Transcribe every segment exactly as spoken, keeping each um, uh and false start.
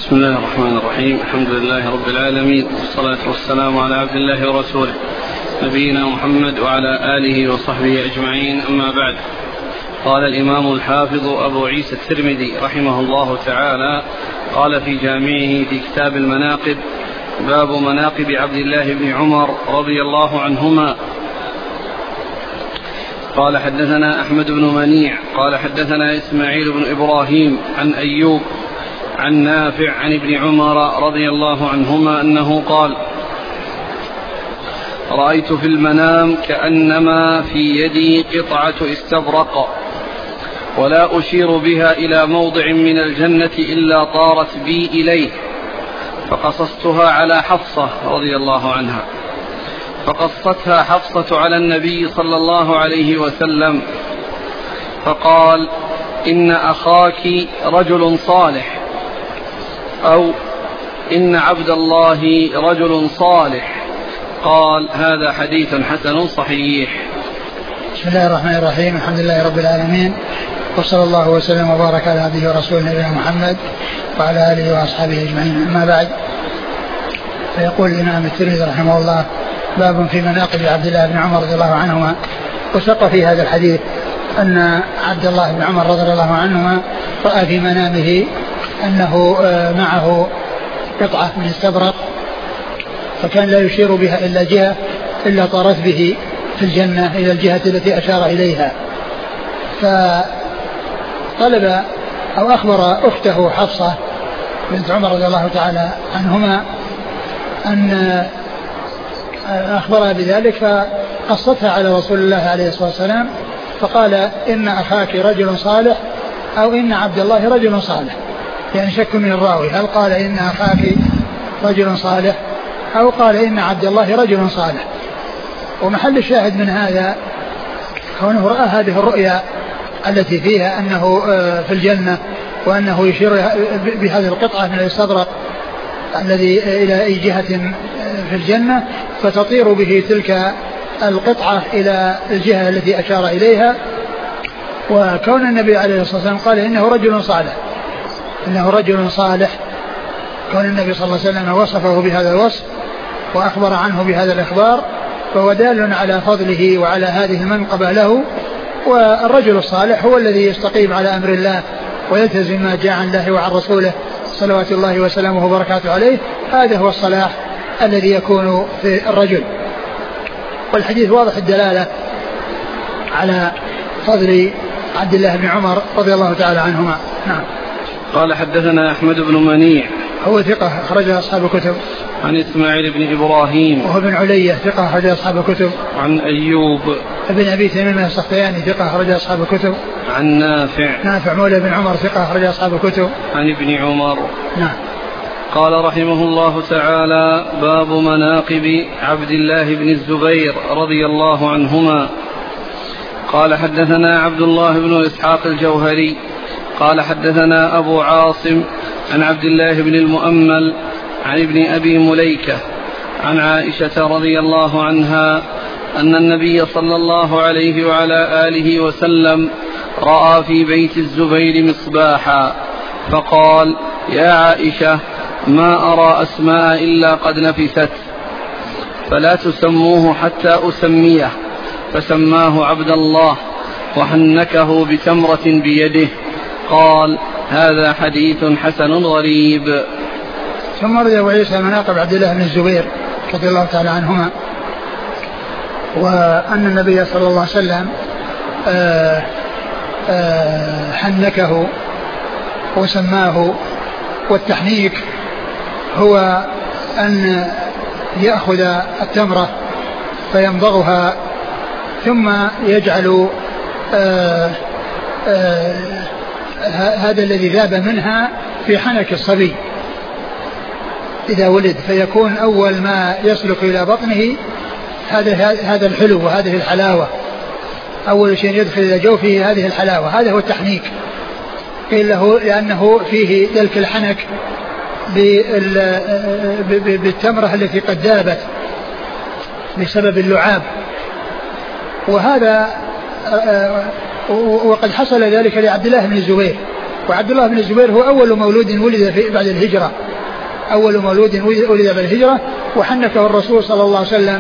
بسم الله الرحمن الرحيم. الحمد لله رب العالمين، والصلاة والسلام على عبد الله ورسوله نبينا محمد وعلى آله وصحبه أجمعين، أما بعد. قال الإمام الحافظ أبو عيسى الترمذي رحمه الله تعالى قال في جامعه في كتاب المناقب: باب مناقب عبد الله بن عمر رضي الله عنهما. قال حدثنا أحمد بن منيع قال حدثنا إسماعيل بن إبراهيم عن أيوب عن نافع عن ابن عمر رضي الله عنهما أنه قال: رأيت في المنام كأنما في يدي قطعة استبرق، ولا أشير بها إلى موضع من الجنة إلا طارت بي إليه، فقصصتها على حفصة رضي الله عنها، فقصتها حفصة على النبي صلى الله عليه وسلم، فقال: إن أخاك رجل صالح، أو إن عبد الله رجل صالح. قال: هذا حديث حسن صحيح. بسم الله الرحمن الرحيم. الحمد لله رب العالمين، وصلى الله وسلم وبارك على عبده ورسوله نبينا محمد وعلى آله وأصحابه أجمعين، أما بعد. فيقول الإمام الترمذي رحمه الله: باب في مناقب عبد الله بن عمر رضي الله عنهما. وسق في هذا الحديث أن عبد الله بن عمر رضي الله عنهما رأى في منامه أنه معه قطعة من استبرق، فكان لا يشير بها إلا جهة إلا طارت به في الجنة إلى الجهة التي أشار إليها. فطلب أو أخبر أخته حفصة بنت عمر رضي الله تعالى عنهما أن أخبرها بذلك، فقصتها على رسول الله عليه الصلاة والسلام، فقال: إن أخاك رجل صالح، أو إن عبد الله رجل صالح. يعني شك من الراوي، هل قال إن أخاك رجل صالح أو قال إن عبد الله رجل صالح؟ ومحل الشاهد من هذا كونه رأى هذه الرؤيا التي فيها أنه في الجنة، وأنه يشير بهذه القطعة من الاستبرق الذي إلى أي جهة في الجنة، فتطير به تلك القطعة إلى الجهة التي أشار إليها. وكون النبي عليه الصلاة والسلام قال إنه رجل صالح، إنه رجل صالح، كون النبي صلى الله عليه وسلم وصفه بهذا الوصف وأخبر عنه بهذا الإخبار، فهو دال على فضله وعلى هذه المنقبة له. والرجل الصالح هو الذي يستقيم على أمر الله ويلتزم ما جاء عن الله وعن رسوله صلوات الله وسلامه وبركاته عليه. هذا هو الصلاح الذي يكون في الرجل. والحديث واضح الدلالة على فضل عبد الله بن عمر رضي الله تعالى عنهما. نعم. قال حدثنا أحمد بن منيع هو ثقة أخرج أصحاب الكتب. عن إسماعيل بن إبراهيم وهو بن علية ثقة أخرج أصحاب الكتب. عن أيوب ابن أبي تميم السختياني ثقة أخرج أصحاب الكتب. عن نافع نافع مولى بن عمر ثقة أخرج أصحاب الكتب. عن ابن عمر. نعم. قال رحمه الله تعالى: باب مناقب عبد الله بن الزبير رضي الله عنهما. قال حدثنا عبد الله بن إسحاق الجوهري قال حدثنا أبو عاصم عن عبد الله بن المؤمل عن ابن أبي مليكة عن عائشة رضي الله عنها أن النبي صلى الله عليه وعلى آله وسلم رأى في بيت الزبير مصباحا، فقال: يا عائشة، ما أرى أسماء إلا قد نفست، فلا تسموه حتى أسميه. فسماه عبد الله وحنكه بتمرة بيده. قال: هذا حديث حسن غريب. ثم رد أبو عيسى مناقب عبد الله بن الزبير رضي الله تعالى عنهما، وأن النبي صلى الله عليه وسلم آآ آآ حنكه وسماه. والتحنيك هو أن يأخذ التمرة فيمضغها ثم يجعل آآ آآ هذا الذي ذاب منها في حنك الصبي إذا ولد، فيكون أول ما يسلك إلى بطنه هذا هذا الحلو وهذه الحلاوة، أول شيء يدخل إلى جوفه هذه الحلاوة. هذا هو التحنيك، قيل له لأنه فيه دلك الحنك بالتمرة التي قد ذابت بسبب اللعاب. وهذا وقد حصل ذلك لعبد الله بن الزبير وعبد الله بن الزبير هو أول مولود ولد في بعد الهجرة، أول مولود ولد بعد الهجرة، وحنكه الرسول صلى الله عليه وسلم،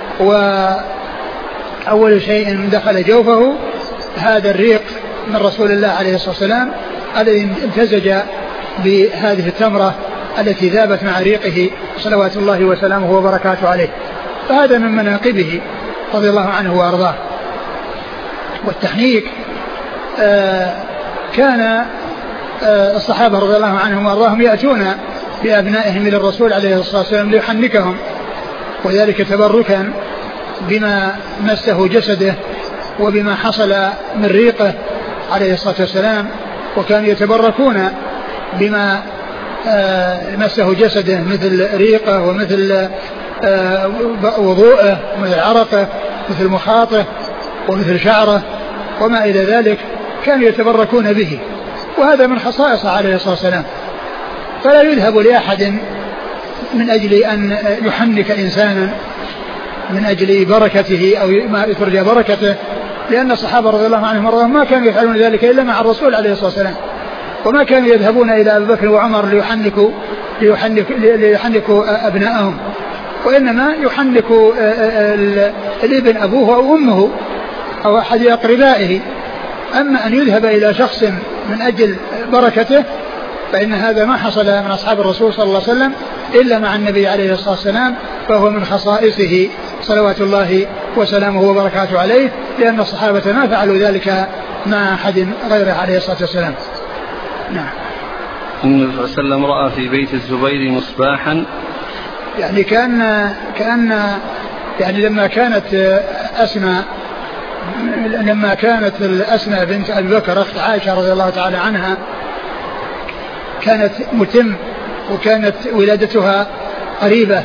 وأول شيء دخل جوفه هذا الريق من رسول الله عليه الصلاة والسلام الذي امتزج بهذه التمرة التي ذابت مع ريقه صلوات الله وسلامه وبركاته عليه. فهذا من مناقبه رضي الله عنه وأرضاه. والتحنيك آه كان آه الصحابة رضي الله عنهم وأرضاهم يأتون بأبنائهم إلى الرسول عليه الصلاة والسلام ليحنكهم، وذلك تبركا بما مسه جسده وبما حصل من ريقه عليه الصلاة والسلام، وكانوا يتبركون بما آه مسه جسده مثل ريقه ومثل آه وضوءه ومثل عرقه مثل مخاطه ومثل شعره وما إلى ذلك، كانوا يتبركون به، وهذا من خصائصه عليه الصلاة والسلام. فلا يذهب لأحد من أجل أن يحنك إنسانا من أجل بركته أو ما ترجى بركته، لأن الصحابة رضي الله عنهم وارضاهم ما كانوا يفعلون ذلك إلا مع الرسول عليه الصلاة والسلام، وما كانوا يذهبون إلى أبي بكر وعمر ليحنكوا ليحنك ليحنكوا أبنائهم، وإنما يحنكوا الابن أبوه أو أمه أو أحد أقربائه. أما أن يذهب إلى شخص من أجل بركته فإن هذا ما حصل من أصحاب الرسول صلى الله عليه وسلم إلا مع النبي عليه الصلاة والسلام، فهو من خصائصه صلوات الله وسلامه وبركاته عليه، لأن الصحابة ما فعلوا ذلك مع أحد غيره عليه الصلاة والسلام. نعم. النبي صلى الله عليه وسلم رأى في بيت الزبير مصباحا، يعني كان كأن يعني لما كانت أسماء لما كانت الأسماء بنت أبي بكر أخت عائشة رضي الله تعالى عنها كانت متم وكانت ولادتها قريبة،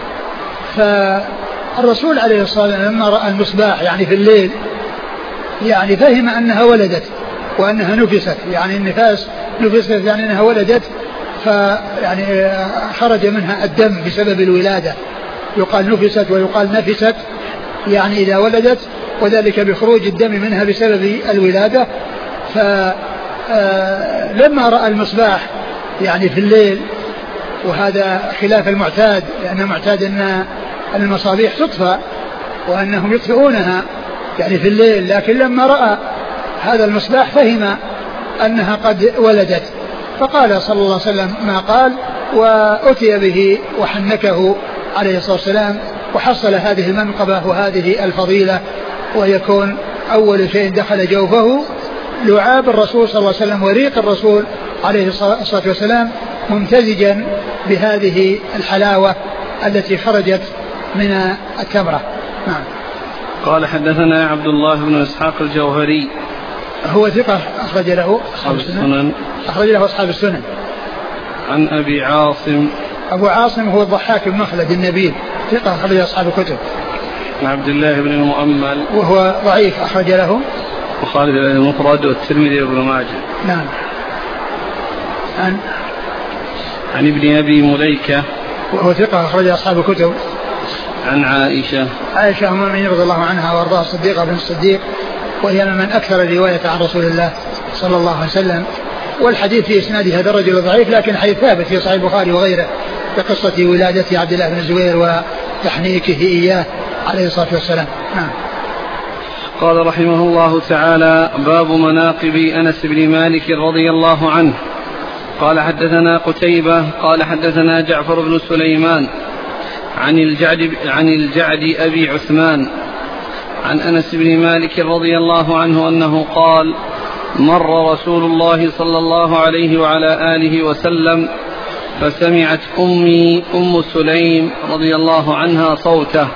فالرسول عليه الصلاة والسلام لما رأى المصباح يعني في الليل يعني فهم أنها ولدت وأنها نفست، يعني النفاس نفست يعني أنها ولدت، فيعني خرج منها الدم بسبب الولادة، يقال نفست ويقال نفست يعني إذا ولدت، وذلك بخروج الدم منها بسبب الولادة. فلما رأى المصباح يعني في الليل، وهذا خلاف المعتاد، لأن المعتاد أن المصابيح تطفى وأنهم يطفئونها يعني في الليل، لكن لما رأى هذا المصباح فهم أنها قد ولدت، فقال صلى الله عليه وسلم ما قال، وأتي به وحنكه عليه الصلاة والسلام، وحصل هذه المنقبة وهذه الفضيلة، ويكون أول شيء دخل جوفه لعاب الرسول صلى الله عليه وسلم وريق الرسول عليه الصلاة والسلام ممتزجا بهذه الحلاوة التي خرجت من التمرة. نعم. قال حدثنا عبد الله بن إسحاق الجوهري، هو ثقة أخرج له أصحاب السنن، أخرج له أصحاب السنن. عن أبي عاصم، أبو عاصم هو الضحاك بن مخلد النبيل، ثقة أخرج أصحاب الكتب. عن عبد الله بن المؤمل، وهو ضعيف أخرج له وخالد بن المفرد والترمذي وابن ماجه. نعم. عن عن ابن أبي مليكة، وهو ثقة أخرج أصحاب الكتب. عن عائشة، عائشة أم المؤمنين رضي الله عنها وأرضاها الصديقة بنت الصديق، وهي من أكثر الرواية عن رسول الله صلى الله عليه وسلم، والحديث في إسناده هذا الرجل ضعيف، لكن حديث ثابت في صحيح البخاري وغيره بقصة ولادة عبد الله بن الزبير وتحنيكه إياه عليه الصلاة والسلام. نعم. قال رحمه الله تعالى: باب مناقب أنس بن مالك رضي الله عنه. قال حدثنا قتيبة قال حدثنا جعفر بن سليمان عن الجعد, عن الجعد أبي عثمان عن أنس بن مالك رضي الله عنه أنه قال: مر رسول الله صلى الله عليه وعلى آله وسلم فسمعت أمي أم سليم رضي الله عنها صوته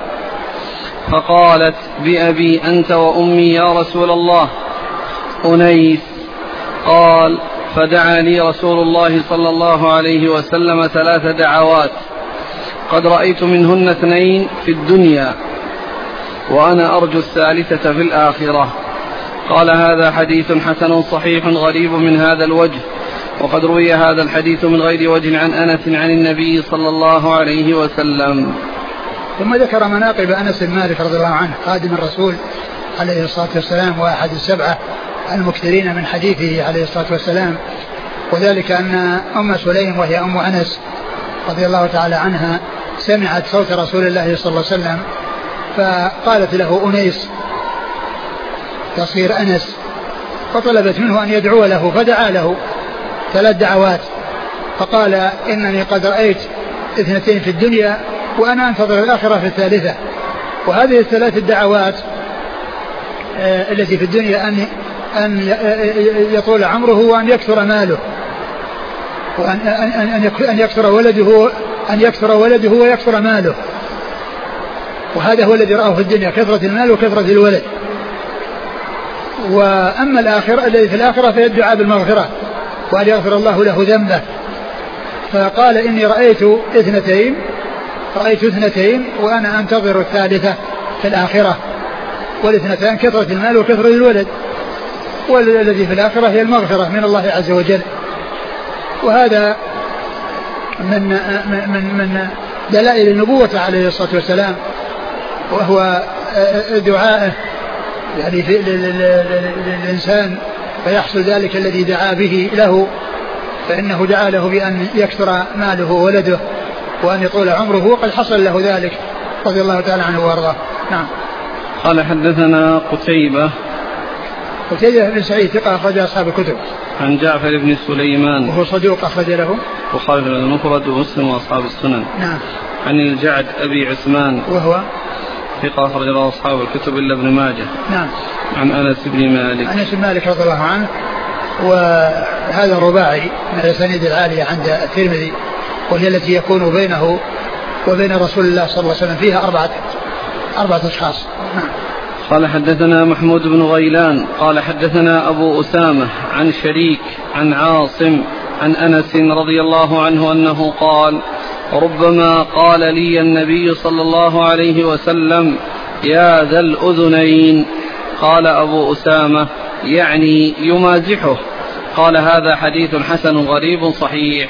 فقالت: بأبي أنت وأمي يا رسول الله. أنيس. قال: فدعا لي رسول الله صلى الله عليه وسلم ثلاث دعوات قد رأيت منهن اثنين في الدنيا وأنا أرجو الثالثة في الآخرة. قال: هذا حديث حسن صحيح غريب من هذا الوجه، وقد روي هذا الحديث من غير وجه عن أنس عن النبي صلى الله عليه وسلم. ثم ذكر مناقب أنس بن مالك رضي الله عنه خادم الرسول عليه الصلاة والسلام وأحد السبعة المكثرين من حديثه عليه الصلاة والسلام، وذلك أن أم سليم وهي أم أنس رضي الله تعالى عنها سمعت صوت رسول الله صلى الله عليه وسلم فقالت له أنيس تصير أنس، فطلبت منه أن يدعو له فدعا له ثلاث دعوات، فقال إنني قد رأيت اثنتين في الدنيا وأنا أنتظر الآخرة في الثالثة. وهذه الثلاث الدعوات آه التي في الدنيا أن أن يطول عمره وأن يكثر ماله وأن أن أن يكثر ولده أن يكثر ولده ويكثر ماله، وهذا هو الذي رآه في الدنيا، كثرة المال وكثرة الولد. وأما الآخرة الذي في الآخرة فيدعى بالمغفرة وأن يغفر الله له ذنبه. فقال إني رأيت اثنتين رأيت اثنتين وأنا أنتظر الثالثة في الآخرة، والاثنتان كثرة المال وكثرة الولد، والذي في الآخرة هي المغفرة من الله عز وجل. وهذا من من من دلائل النبوة عليه الصلاة والسلام، وهو دعائه يعني للإنسان فيحصل ذلك الذي دعا به له، فإنه دعا له بأن يكثر ماله وولده وأن يطول عمره، وقد حصل له ذلك رضي الله تعالى عنه وارضاه. نعم. قال حدثنا قتيبة قتيبة بن سعيد ثقة أخرج أصحاب الكتب. عن جعفر بن سليمان وهو صدوق أخرج له البخاري المفرد ومسلم وأصحاب السنن. نعم. عن الجعد أبي عثمان وهو ثقة أخرج له أصحاب الكتب إلا ابن ماجه. نعم. عن أنس بن مالك أنس بن مالك رضي الله عنه، وهذا الرباعي من الأسانيد العالية عند الترمذي، وهي التي يكون بينه وبين رسول الله صلى الله عليه وسلم فيها أربعة أربعة أشخاص. نعم. قال حدثنا محمود بن غيلان قال حدثنا أبو أسامة عن شريك عن عاصم عن أنس رضي الله عنه أنه قال ربما قال لي النبي صلى الله عليه وسلم يا ذا الأذنين. قال أبو أسامة يعني يمازحه. قال هذا حديث حسن غريب صحيح.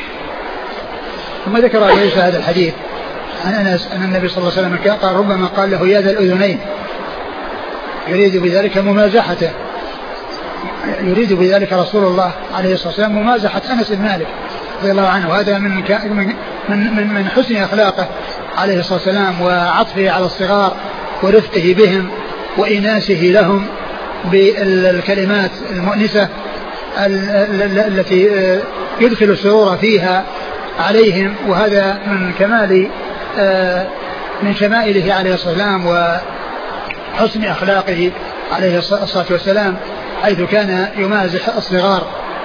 ثم ذكر ليس هذا الحديث عن أنس أن النبي صلى الله عليه وسلم قال ربما قال له يا ذا الأذنين، يريد بذلك ممازحته، يريد بذلك رسول الله عليه الصلاة والسلام ممازحة أنس بن مالك رضي الله عنه. وهذا من من من من حسن أخلاقه عليه الصلاة والسلام وعطفه على الصغار ورفقه بهم وإناسه لهم بالكلمات المؤنسة التي يدخل السرور فيها عليهم. وهذا من كمال من شمائله عليه الصلاة والسلام وحسن أخلاقه عليه الصلاة والسلام، حيث كان يمازح الصغار.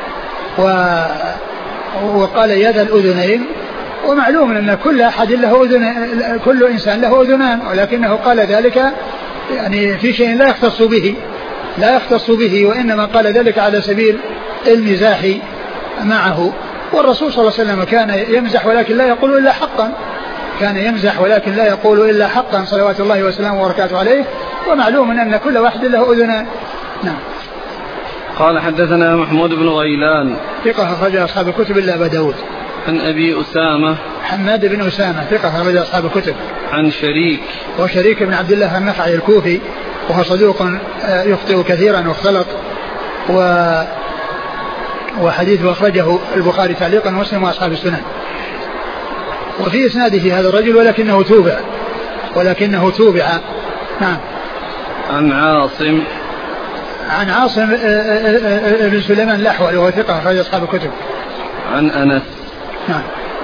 وقال يا ذا الأذنين، ومعلوم أن كل أحد له أذن، كل إنسان له أذنان، ولكنه قال ذلك يعني في شيء لا يختص به لا يختص به وإنما قال ذلك على سبيل المزاح معه. والرسول صلى الله عليه وسلم كان يمزح ولكن لا يقول إلا حقا، كان يمزح ولكن لا يقول إلا حقا صلوات الله وسلامه وبركاته عليه، ومعلوم أن كل واحد له أذنان. نعم. قال حدثنا محمود بن غيلان ثقة أخرج أصحاب الكتب إلا أبا داود. عن أبي أسامة حماد بن أسامة ثقة أخرج أصحاب الكتب. عن شريك وشريك بن عبد الله النخعي الكوفي، وهو صدوق يخطئ كثيرا واختلط، و وحديثه أخرجه البخاري تعليقا ومسلم وأصحاب السنن. وفي إسناده هذا الرجل ولكنه توبع ولكنه توبع نعم. عن عاصم عن عاصم بن سليمان الأحول وهو ثقة أخرج أصحاب الكتب. عن أنس. نعم.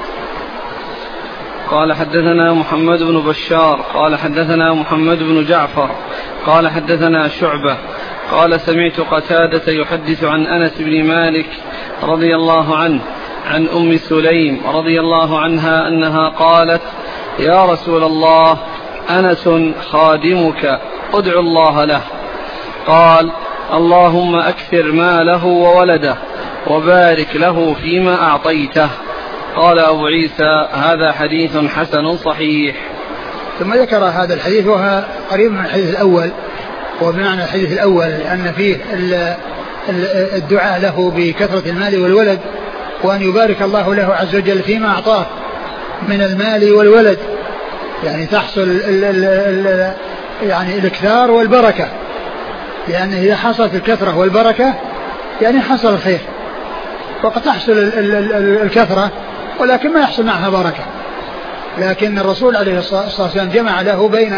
قال حدثنا محمد بن بشار قال حدثنا محمد بن جعفر قال حدثنا شعبة قال سمعت قتادة يحدث عن أنس بن مالك رضي الله عنه عن أم سليم رضي الله عنها أنها قالت يا رسول الله أنس خادمك ادعو الله له. قال اللهم أكثر ماله وولده وبارك له فيما أعطيته. قال أبو عيسى هذا حديث حسن صحيح. ثم ذكر هذا الحديث وهو قريب من الحديث الأول، وبمعنى الحديث الأول لأن فيه الدعاء له بكثرة المال والولد، وأن يبارك الله له عز وجل فيما أعطاه من المال والولد، يعني تحصل ال ال ال يعني الإكثار والبركة، لأن إذا حصلت الكثرة والبركة يعني حصل الخير. وقد تحصل الكثرة ولكن ما يحصل معها بركة. لكن الرسول عليه الصلاة والسلام جمع له بين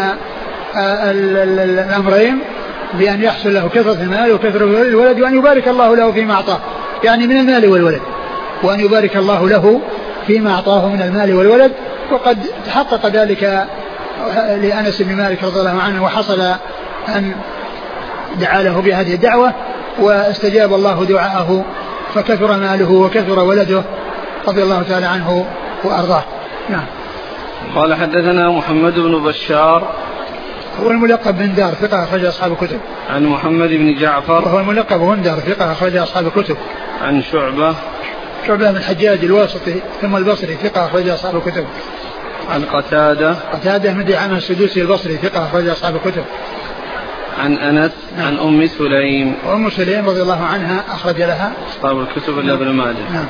الأمرين بأن يحصل له كثرة المال وكثرة الولد وأن يبارك الله له فيما أعطاه، يعني من المال والولد، وأن يبارك الله له فيما أعطاه من المال والولد. وقد تحقق ذلك لأنس بن مالك رضي الله عنه، وحصل أن دعا له بهذه الدعوة واستجاب الله دعاءه فكثر ماله وكثر ولده رضي الله تعالى عنه وأرضاه. نعم. قال حدثنا محمد بن بشار هو الملقب بن دار ثقة أخرج أصحاب الكتب. عن محمد بن جعفر وهو الملقب بن دار ثقة أخرج أصحاب الكتب. عن شعبة شعبة بن الحجاج الواسطي ثم البصري ثقة أخرج أصحاب الكتب. عن قتادة قتادة بن دعامة السدوسي البصري ثقة أخرج أصحاب الكتب. عن أنس نعم. عن أم سليم وأم سليم رضي الله عنها أخرج لها أصحاب الكتب إلا ابن ماجه. نعم.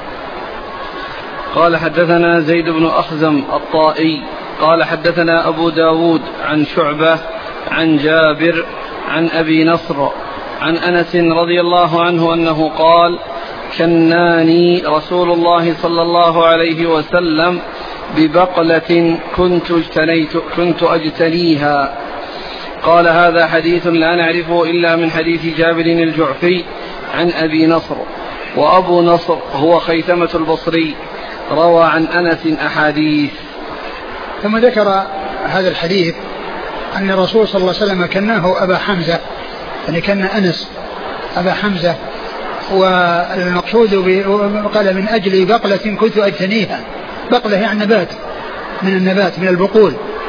قال حدثنا زيد بن أخزم الطائي قال حدثنا أبو داود عن شعبة عن جابر عن أبي نصر عن أنس رضي الله عنه أنه قال كناني رسول الله صلى الله عليه وسلم ببقلة كنت اجتنيت كنت أجتنيها. قال هذا حديث لا نعرفه إلا من حديث جابر الجعفي عن أبي نصر، وأبو نصر هو خيثمة البصري روى عن أنس أحاديث. ثم ذكر هذا الحديث أن الرسول صلى الله عليه وسلم كناه أبا حمزة، يعني كان أنس أبا حمزة، والمقصود قال من أجل بقلة كنت أجتنيها. بقلة يعني نبات من النبات من البقول،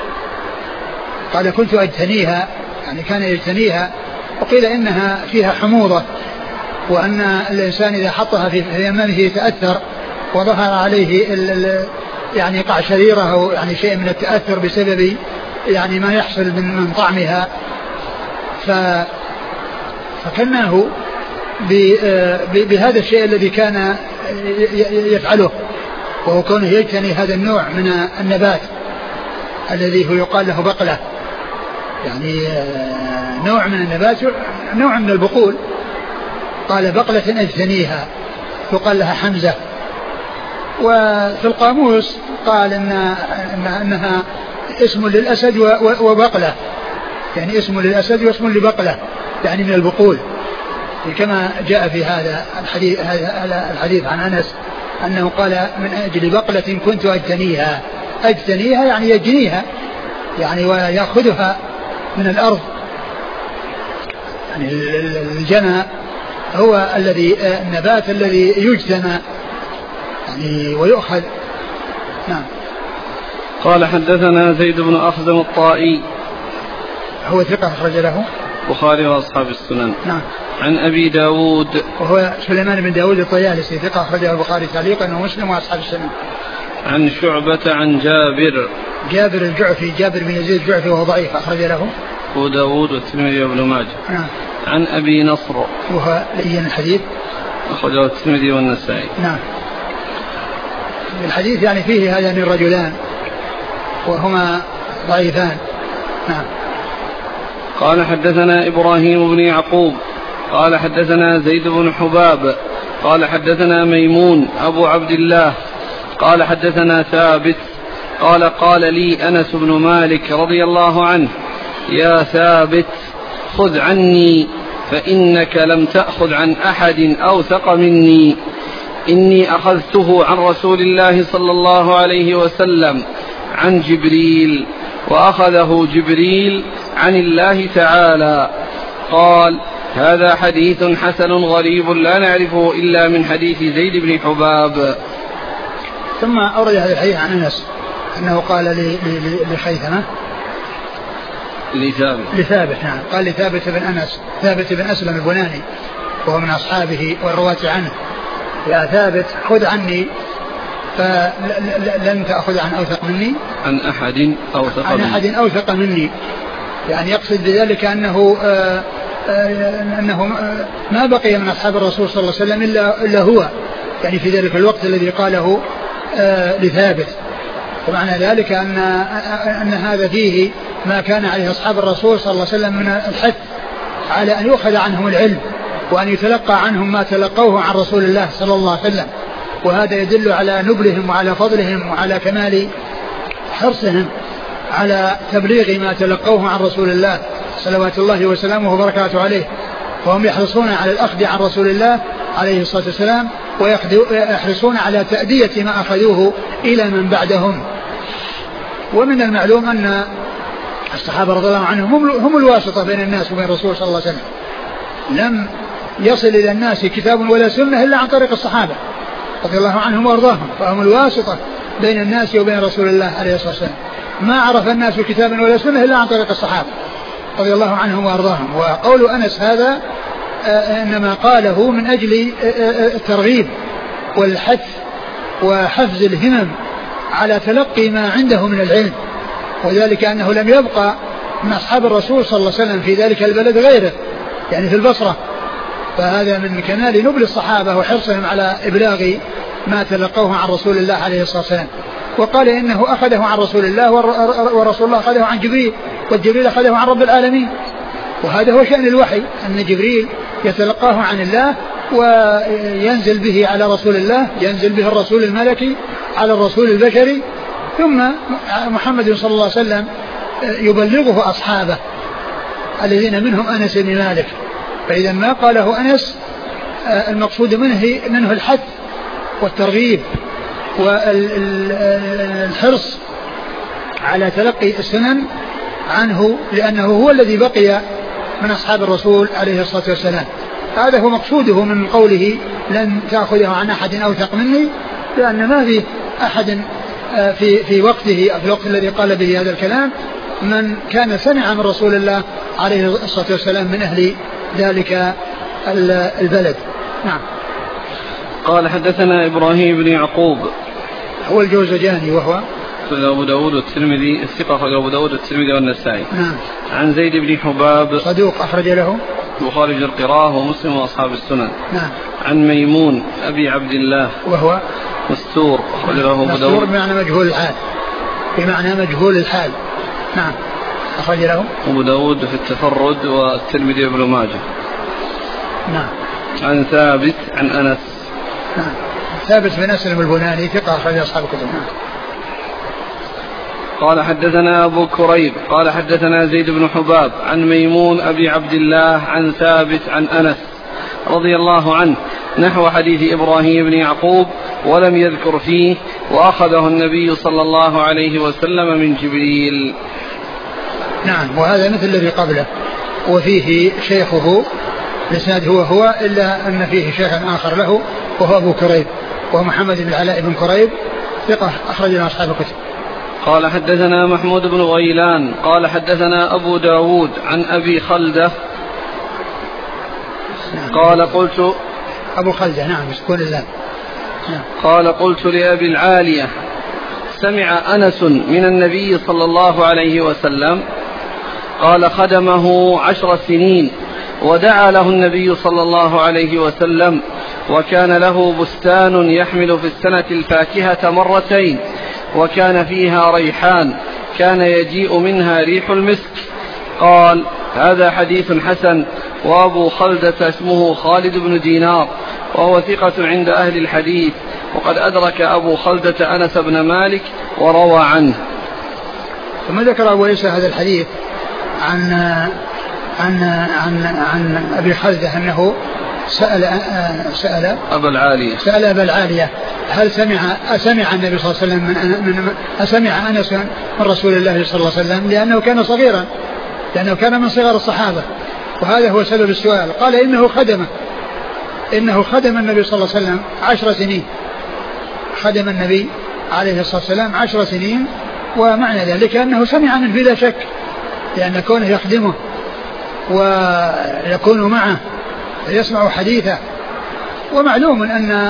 قال كنت أجتنيها يعني كان يجتنيها. وقيل إنها فيها حموضة، وأن الإنسان إذا حطها في أمامه يتأثر وظهر عليه ال ال يعني قعشريرة أو يعني شيء من التأثر بسبب يعني ما يحصل من, من طعمها. ف فكناه بهذا الشيء الذي كان يفعله، وهو كونه يجتني هذا النوع من النبات الذي هو يقال له بقلة، يعني نوع من النبات نوع من البقول. قال بقلة أجتنيها يقال لها حمزة. وفي القاموس قال إن أنها اسم للأسد وبقلة، يعني اسم للأسد واسم لبقلة يعني من البقول، كما جاء في هذا الحديث, هذا الحديث عن أنس أنه قال من أجل بقلة كنت أجتنيها. أجتنيها يعني يجنيها يعني ويأخذها من الأرض. يعني الجنى هو الذي النبات الذي يجتنى يعني ويؤخذ. نعم. قال حدثنا زيد بن أخزم الطائي هو ثقة أخرج له البخاري وأصحاب السنن. نعم. عن أبي داود وهو سليمان بن داود الطيالسي ثقة أخرجه البخاري تعليقا ومسلم وأصحاب السنن. عن شعبة عن جابر جابر الجعفي جابر بن يزيد الجعفي وهو ضعيف أخرج له أبو داود والترمذي وابن ماجه. نعم. عن أبي نصر وهو لين الحديث أخرجه الترمذي والنسائي. نعم. الحديث يعني فيه هذان الرجلان وهما ضعيفان. نعم. قال حدثنا إبراهيم بن يعقوب قال حدثنا زيد بن حباب قال حدثنا ميمون أبو عبد الله قال حدثنا ثابت قال قال لي أنس بن مالك رضي الله عنه يا ثابت خذ عني فإنك لم تأخذ عن أحد أوثق مني، إني أخذته عن رسول الله صلى الله عليه وسلم عن جبريل وأخذه جبريل عن الله تعالى. قال هذا حديث حسن غريب لا نعرفه إلا من حديث زيد بن حباب. ثم أورد هذا الحديث عن أنس أنه قال لخيثمة لثابت لثابت نعم قال لثابت بن أنس ثابت بن أسلم البناني وهو من أصحابه والرواة عنه يا ثابت خذ عني فلن تأخذ عن أوثق مني عن أحد أوثق عن أحد أوثق مني، يعني يقصد بذلك أنه آآ آآ أنه ما بقي من أصحاب الرسول صلى الله عليه وسلم إلا, إلا هو، يعني في ذلك الوقت الذي قاله لثابت. ومعنى ذلك أن, أن هذا فيه ما كان عليه أصحاب الرسول صلى الله عليه وسلم من الحث على أن يؤخذ عنهم العلم وأن يتلقى عنهم ما تلقوه عن رسول الله صلى الله عليه وسلم. وهذا يدل على نبلهم وعلى فضلهم وعلى كمال حرصهم على تبليغ ما تلقوه عن رسول الله صلوات الله وسلامه وبركاته عليه. وهم يحرصون على الأخذ عن رسول الله عليه الصلاة والسلام ويحرصون على تأدية ما أخذوه إلى من بعدهم. ومن المعلوم أن الصحابة رضي الله عنهم هم الواسطة بين الناس وبين الرسول صلى الله عليه وسلم. لم يصل إلى الناس كتاب ولا سنة إلا عن طريق الصحابة رضي الله عنهم وأرضاهم، فهم الواسطة بين الناس وبين رسول الله عليه الصلاة والسلام. ما عرف الناس كتابا ولا سنة إلا عن طريق الصحابة رضي الله عنهم وأرضاهم. وقول أنس هذا إنما قاله من أجل الترغيب والحث وحفز الهمم على تلقي ما عنده من العلم، وذلك أنه لم يبقى من أصحاب الرسول صلى الله عليه وسلم في ذلك البلد غيره، يعني في البصرة. فهذا من كمال نبل الصحابة وحرصهم على إبلاغ ما تلقوه عن رسول الله عليه الصلاة والسلام. وقال إنه أخذه عن رسول الله ورسول الله أخذه عن جبريل، والجبريل أخذه عن رب العالمين. وهذا هو شأن الوحي، أن جبريل يتلقاه عن الله وينزل به على رسول الله، ينزل به الرسول الملكي على الرسول البشري، ثم محمد صلى الله عليه وسلم يبلغه أصحابه الذين منهم أنس بن مالك. فإذا ما قاله أنس المقصود منه منه الحث والترغيب والحرص على تلقي السنن عنه، لأنه هو الذي بقي من أصحاب الرسول عليه الصلاة والسلام. هذا هو مقصوده من قوله لن تأخذه عن أحد أوثق مني، لأن ما في أحد في في وقته في الوقت الذي قال به هذا الكلام من كان سمع من رسول الله عليه الصلاة والسلام من أهل ذلك البلد. نعم. قال حدثنا إبراهيم بن يعقوب هو الجوزجاني وهو أبو داود والترمذي الثقة أبو داود والترمذي والنسائي. نعم. عن زيد بن حباب صدوق أخرج له وخارج القراءة ومسلم وأصحاب السنن. نعم. عن ميمون أبي عبد الله وهو مستور أخرج له أبو داود. مستور بمعنى مجهول الحال، بمعنى مجهول الحال. نعم. أخرج له أبو داود في التفرد والترمذي وابن ماجه. نعم. عن ثابت عن أنس. نعم. ثابت بن أسلم البناني ثقة أخرج أصحاب الكتب. نعم. قال حدثنا أبو كريب قال حدثنا زيد بن حباب عن ميمون أبي عبد الله عن ثابت عن أنس رضي الله عنه نحو حديث إبراهيم بن يعقوب ولم يذكر فيه وأخذه النبي صلى الله عليه وسلم من جبريل. نعم. وهذا مثل الذي قبله، وفيه شيخه الإسناد هو هو إلا أن فيه شيخا آخر له وهو أبو كريب وهو محمد بن العلاء بن كريب ثقة أخرج له أصحاب الكتب. قال حدثنا محمود بن غيلان قال حدثنا أبو داود عن أبي خلدة قال قلت أبو خلدة نعم بسكون الله. نعم. قال قلت لأبي العالية سمع أنس من النبي صلى الله عليه وسلم قال خدمه عشر سنين ودعا له النبي صلى الله عليه وسلم وكان له بستان يحمل في السنة الفاكهة مرتين وكان فيها ريحان كان يجيء منها ريح المسك. قال هذا حديث حسن. وأبو خلدة اسمه خالد بن دينار وهو ثقة عند أهل الحديث وقد أدرك أبو خلدة أنس بن مالك وروى عنه. ثم ذكر أبو عيسى هذا الحديث عن عن عن عن أبي خلدة أنه سأل سأل أبا العالية سأل أبا العالية هل سمع أسمع النبي صلى الله عليه وسلم من, من أسمع أنس من رسول الله صلى الله عليه وسلم، لأنه كان صغيرا، لأنه كان من صغار الصحابة، وهذا هو سبب السؤال. قال إنه خدمه إنه خدم النبي صلى الله عليه وسلم عشر سنين، خدم النبي عليه الصلاة والسلام عشر سنين، ومعنى ذلك أنه سمع منه بلا شك، لأن كونه يخدمه ويكون معه يسمع حديثه. ومعلوم أن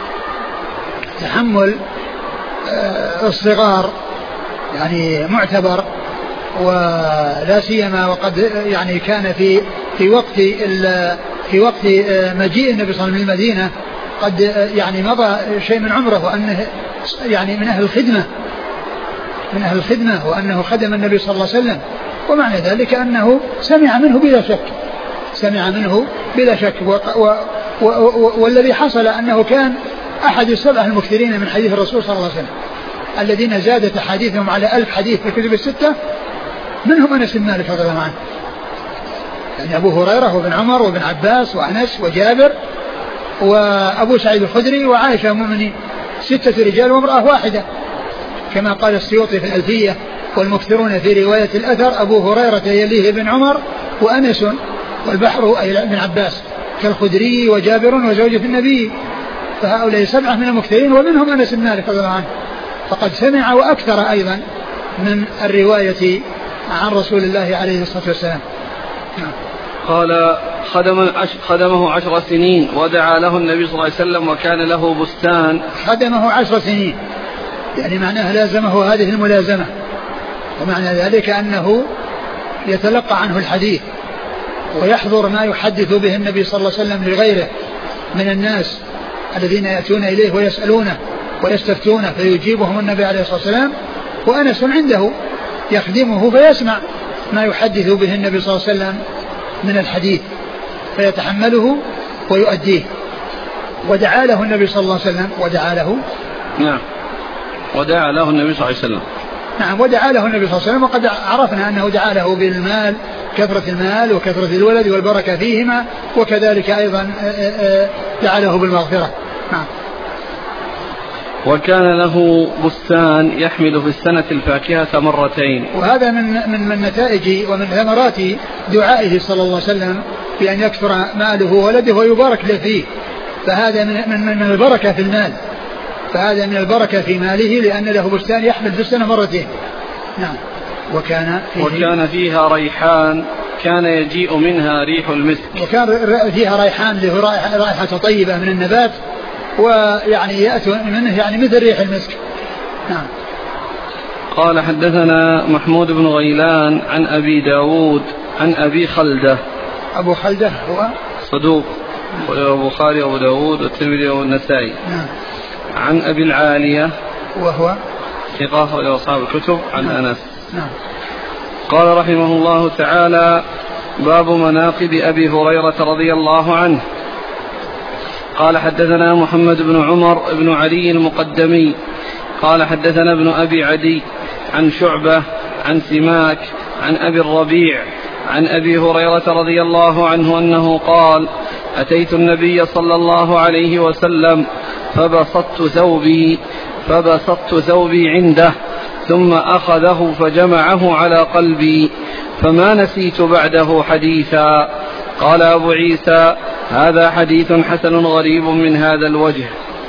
تحمل الصغار يعني معتبر، ولا سيما وقد يعني كان في في وقت في وقت مجيء النبي صلى الله عليه وسلم للمدينة قد يعني مضى شيء من عمره، وأنه يعني من أهل الخدمة من أهل الخدمة وأنه خدم النبي صلى الله عليه وسلم، ومعنى ذلك أنه سمع منه بلا شك سمع منه بلا شك. و و و و والذي حصل أنه كان أحد السبعة المكثرين من حديث الرسول صلى الله عليه وسلم الذين زادت حديثهم على ألف حديث في الكتب الستة، منهم أنس بن مالك رضي الله عنه، يعني أبو هريرة وابن عمر وابن عباس وأنس وجابر وأبو سعيد الخدري وعائشة أم المؤمنين، ستة رجال وامرأة واحدة كما قال السيوطي في الألفية. والمكثرون في رواية الأثر أبو هريرة يليه ابن عمر وأنس والبحر أي ابن عباس كالخدري وجابر وزوجة النبي، فهؤلاء سبعة من المكثرين ومنهم أنس بن مالك رضي الله عنه، فقد سمع وأكثر أيضا من الرواية عن رسول الله عليه الصلاة والسلام. قال خدم خدمه عشر سنين ودعا له النبي صلى الله عليه وسلم وكان له بستان. خدمه عشر سنين يعني معناه لازمه هذه الملازمة، ومعنى ذلك أنه يتلقى عنه الحديث ويحضر ما يحدث به النبي صلى الله عليه وسلم لغيره من الناس الذين يأتون إليه ويسألونه ويستفتونه فيجيبهم النبي عليه الصلاة والسلام، وأنس عنده يخدمه فيسمع ما يحدث به النبي صلى الله عليه وسلم من الحديث فيتحمله ويؤديه. ودعا له النبي صلى الله عليه وسلم ودعا له نعم ودعا له النبي صلى الله عليه وسلم نعم ودعا له النبي صلى الله عليه وسلم. وقد عرفنا أنه دعا له بالمال، كثرة المال وكثرة الولد والبركة فيهما، وكذلك أيضا دعا له بالمغفرة. نعم. وكان له بستان يحمل في السنة الفاكهة مرتين. وهذا من من من نتائج ومن ثمرات دعائه صلى الله عليه وسلم بأن يكثر ماله وولده ويبارك له فيه، فهذا من من من البركة في المال، فهذا من البركة في ماله لأن له بستان يحمل في السنة مرتين. نعم. وكان فيه وكان فيها ريحان كان يجيء منها ريح المسك. وكان فيها ريحان له رائحة طيبة من النبات، ويعني يأتي منه يعني مثل ريح المسك. نعم. قال حدثنا محمود بن غيلان عن أبي داود عن أبي خلدة. أبو خلدة هو صدوق البخاري وأبو داود والترمذي والنسائي. نعم. عن أبي العالية وهو ثقة إلى أصحاب الكتب عن نعم. أنس. نعم. قال رحمه الله تعالى: باب مناقب أبي هريرة رضي الله عنه. قال حدثنا محمد بن عمر بن علي المقدمي قال حدثنا ابن أبي عدي عن شعبة عن سماك عن أبي الربيع عن أبي هريرة رضي الله عنه أنه قال: أتيت النبي صلى الله عليه وسلم فبسطت ثوبي فبسطت ثوبي عنده ثم أخذه فجمعه على قلبي فما نسيت بعده حديثا. قال أبو عيسى: هذا حديث حسن غريب من هذا الوجه.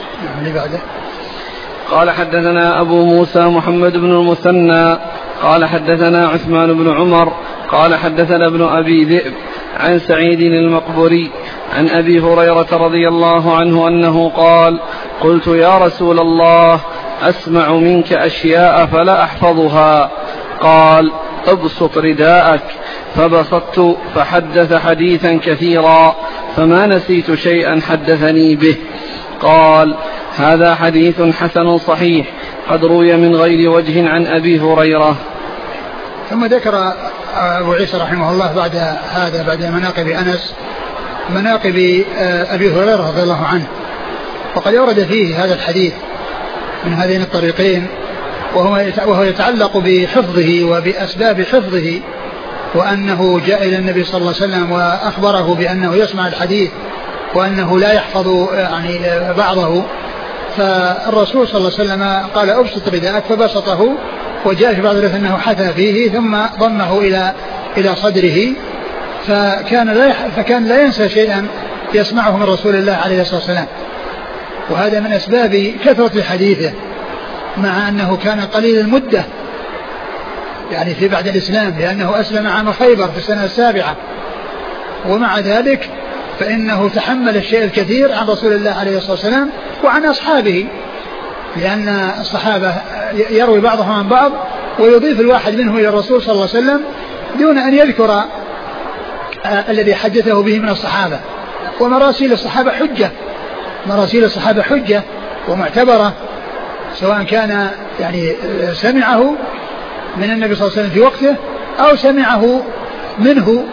قال حدثنا أبو موسى محمد بن المثنى قال حدثنا عثمان بن عمر قال حدثنا ابن أبي ذئب عن سعيد المقبري عن أبي هريرة رضي الله عنه أنه قال: قلت يا رسول الله أسمع منك أشياء فلا أحفظها. قال: ابسط رداءك. فبسطت فحدث حديثا كثيرا فما نسيت شيئا حدثني به. قال: هذا حديث حسن صحيح قد روي من غير وجه عن أبي هريرة. ثم ذكر أبو عيسى رحمه الله بعد هذا بعد مناقب أنس مناقب أبي هريرة رضي الله عنه، وقد ورد فيه هذا الحديث من هذين الطريقين، وهو يتعلق بحفظه وبأسباب حفظه، وأنه جاء إلى النبي صلى الله عليه وسلم وأخبره بأنه يسمع الحديث وأنه لا يحفظ يعني بعضه، فالرسول صلى الله عليه وسلم قال: أبسط رداءك، فبسطه، وجاء في بعض الروايات أنه حثى فيه ثم ضمه إلى إلى صدره، فكان لا فكان لا ينسى شيئا يسمعه من رسول الله عليه الصلاة والسلام. وهذا من أسباب كثرة حديثه، مع أنه كان قليل المدة يعني في بعد الإسلام، لأنه أسلم عام خيبر في السنة السابعة، ومع ذلك فإنه تحمل الشيء الكثير عن رسول الله عليه الصلاة والسلام وعن أصحابه، لأن الصحابة يروي بعضهم عن بعض ويضيف الواحد منهم إلى الرسول صلى الله عليه وسلم دون أن يذكر الذي حدثه به من الصحابة. ومراسيل الصحابة حجة مراسيل الصحابة حجة ومعتبرة، سواء كان يعني سمعه من النبي صلى الله عليه وسلم في وقته أو سمعه منه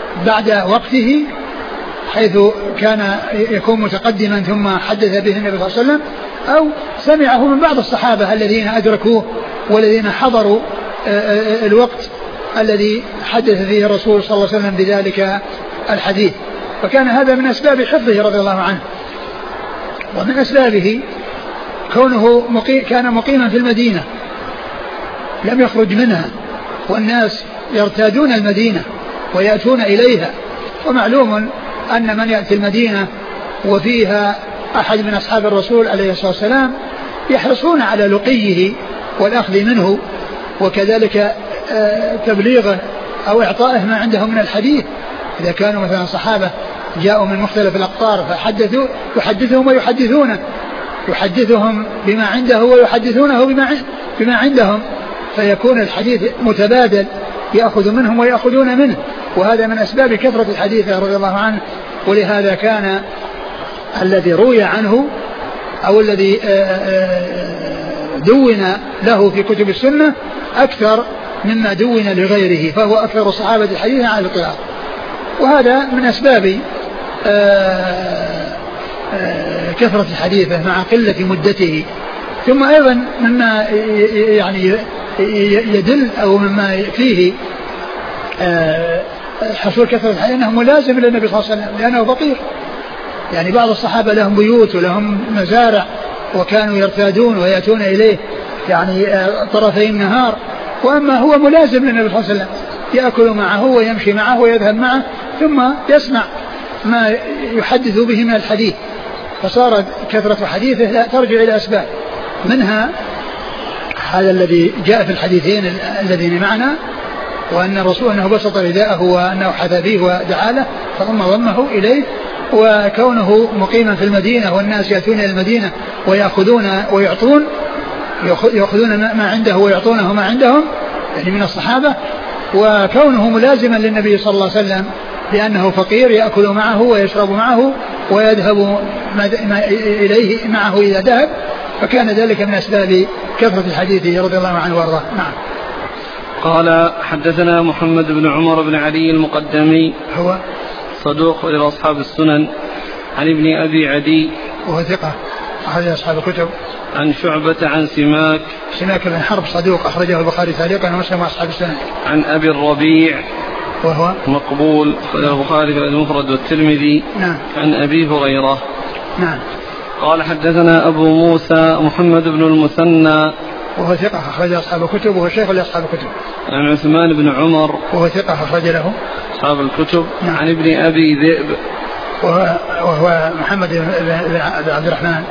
بعد وقته حيث كان يكون متقدما ثم حدث به النبي صلى الله عليه وسلم، أو سمعه من بعض الصحابة الذين أدركوه والذين حضروا الوقت الذي حدث فيه الرسول صلى الله عليه وسلم بذلك الحديث. فكان هذا من أسباب حفظه رضي الله عنه. ومن أسبابه كونه مقيم كان مقيما في المدينة لم يخرج منها، والناس يرتادون المدينة ويأتون إليها، ومعلوم أن من يأتي المدينة وفيها أحد من أصحاب الرسول عليه الصلاة والسلام يحرصون على لقيه والأخذ منه، وكذلك تبليغه أو إعطائه ما عندهم من الحديث. إذا كانوا مثلا صحابة جاءوا من مختلف الأقطار فحدثوا يحدثهم ويحدثونه يحدثهم بما عنده ويحدثونه بما بما عندهم، فيكون الحديث متبادل، يأخذ منهم ويأخذون منه، وهذا من أسباب كثرة الحديث رضي الله عنه. ولهذا كان الذي روي عنه أو الذي دون له في كتب السنة أكثر مما دون لغيره، فهو أكثر الصحابة حديثا على الإطلاق. وهذا من أسباب كثرة حديثه مع قلة مدته. ثم أيضا مما يعني يدل أو مما فيه حصول كثرة الحديث أنه ملازم للنبي صلى الله عليه وسلم لأنه فقير. يعني بعض الصحابة لهم بيوت ولهم مزارع وكانوا يرتادون ويأتون إليه يعني طرفي النهار، وأما هو ملازم للنبي صلى الله عليه وسلم، يأكل معه ويمشي معه ويذهب معه ثم يسمع ما يحدث به من الحديث. فصارت كثرة حديثه لا ترجع إلى أسباب، منها هذا الذي جاء في الحديثين الذين معنا، وأن الرسول أنه بسط رداءه وأنه حثى فيه ودعا له فضم ضمه إليه، وكونه مقيما في المدينة والناس يأتون إلى المدينة ويأخذون ويعطون يأخذون ما عنده ويعطونه ما عندهم يعني من الصحابة، وكونه ملازما للنبي صلى الله عليه وسلم لأنه فقير يأكل معه ويشرب معه ويذهب إليه معه إذا ذهب، فكان ذلك من أسباب كثرة الحديث رضي الله عنه وارضاه. نعم. قال حدثنا محمد بن عمر بن علي المقدمي هو صدوق إلى أصحاب السنن، عن ابن أبي عدي وهو ثقة أخرج أصحاب الكتب، عن شعبة عن سماك سماك بن حرب صدوق أخرجه البخاري تعليقا ومسلم وأصحاب السنن، عن أبي الربيع وهو مقبول أخرجه البخاري في المفرد والترمذي. نعم. عن أبي هريرة. نعم. قال حدثنا أبو موسى محمد بن المثنى وهو ثقة أخرج أصحاب الكتب وهو شيخ لأصحاب الكتب. عن عثمان بن عمر وهو ثقة أخرج له أصحاب الكتب. نعم. عن ابن أبي ذئب وهو, وهو محمد بن عبد الرحمن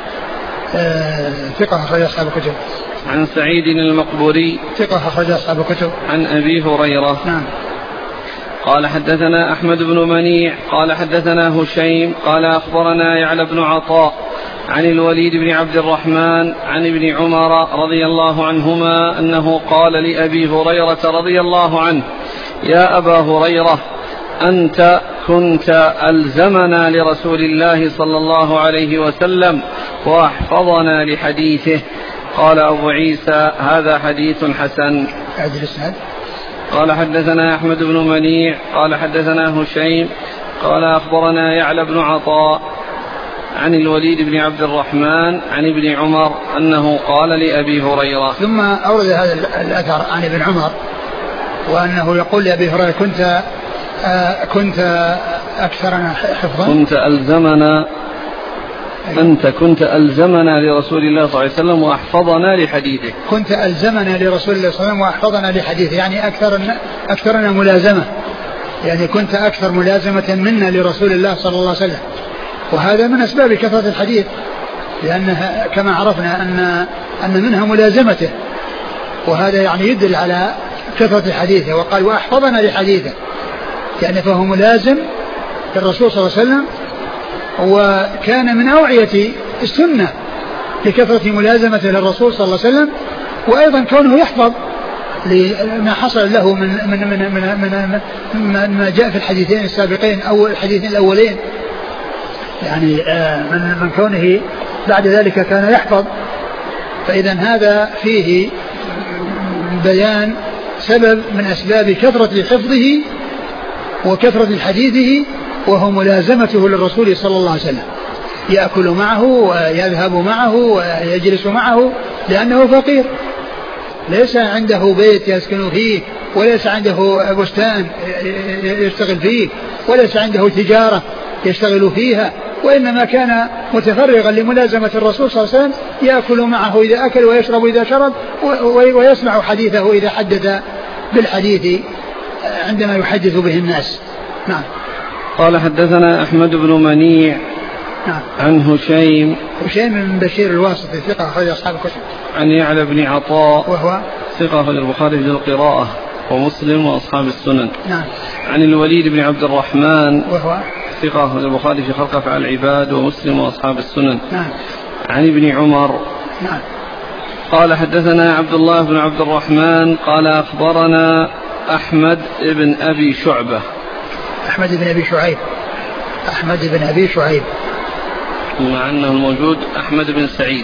ثقة أخرج أصحاب الكتب. عن سعيد المقبوري ثقة أخرج أصحاب الكتب. عن أبي هريرة. نعم. قال حدثنا أحمد بن منيع قال حدثنا هشيم قال أخبرنا يعلى بن عطاء عن الوليد بن عبد الرحمن عن ابن عمر رضي الله عنهما أنه قال لأبي هريرة رضي الله عنه: يا أبا هريرة، أنت كنت ألزمنا لرسول الله صلى الله عليه وسلم وأحفظنا لحديثه. قال أبو عيسى: هذا حديث حسن. قال حدثنا أحمد بن منيع قال حدثنا هشيم قال أخبرنا يعلى بن عطاء عن الوليد بن عبد الرحمن عن ابن عمر أنه قال لأبي هريرة. ثم أورد هذا الأثر عن ابن عمر وأنه يقول لأبي هريرة: كنت آه كنت أكثرنا حفظا كنت ألزمنا أنت كنت ألزمنا لرسول الله صلى الله عليه وسلم وأحفظنا لحديثه. كنت ألزمنا لرسول الله صلى الله عليه وسلم وأحفظنا لحديثه، يعني أكثرنا أكثرنا ملازمة، يعني كنت أكثر ملازمة منا لرسول الله صلى الله عليه وسلم. وهذا من أسباب كثرة الحديث، لأنها كما عرفنا أن أن منها ملازمته، وهذا يعني يدل على كثرة حديثه. وقال: وأحفظنا لحديثه، يعني فهو ملازم للرسول صلى الله عليه وسلم، وكان من أوعية السنة لكثرة ملازمة للرسول صلى الله عليه وسلم، وأيضا كونه يحفظ لما حصل له من من من من, من ما جاء في الحديثين السابقين أو الحديثين الأولين، يعني من من كونه بعد ذلك كان يحفظ. فإذا هذا فيه بيان سبب من أسباب كثرة حفظه وكثرة حديثه وهو ملازمته للرسول صلى الله عليه وسلم، يأكل معه ويذهب معه ويجلس معه لأنه فقير، ليس عنده بيت يسكن فيه، وليس عنده بستان يشتغل فيه، وليس عنده تجارة يشتغل فيها، وإنما كان متفرغا لملازمة الرسول صلى الله عليه وسلم، يأكل معه إذا أكل ويشرب إذا شرب ويسمع حديثه إذا حدث بالحديث عندما يحدث به الناس. نعم. قال حدثنا أحمد بن منيع نعم. عن هشيم هشيم بن بشير الواسطي ثقة أخرج أصحاب الكتب. عن يعلى بن عطاء وهو ثقة أخرج البخاري في القراءة ومسلم وأصحاب السنن. نعم. عن الوليد بن عبد الرحمن وهو ثقة أخرج البخاري في خلق أفعال العباد ومسلم وأصحاب السنن. نعم. عن ابن عمر. نعم. قال حدثنا عبد الله بن عبد الرحمن قال أخبرنا أحمد بن أبي شعبة. أحمد بن أبي شعيب أحمد بن أبي شعيب مع أنه الموجود أحمد بن سعيد.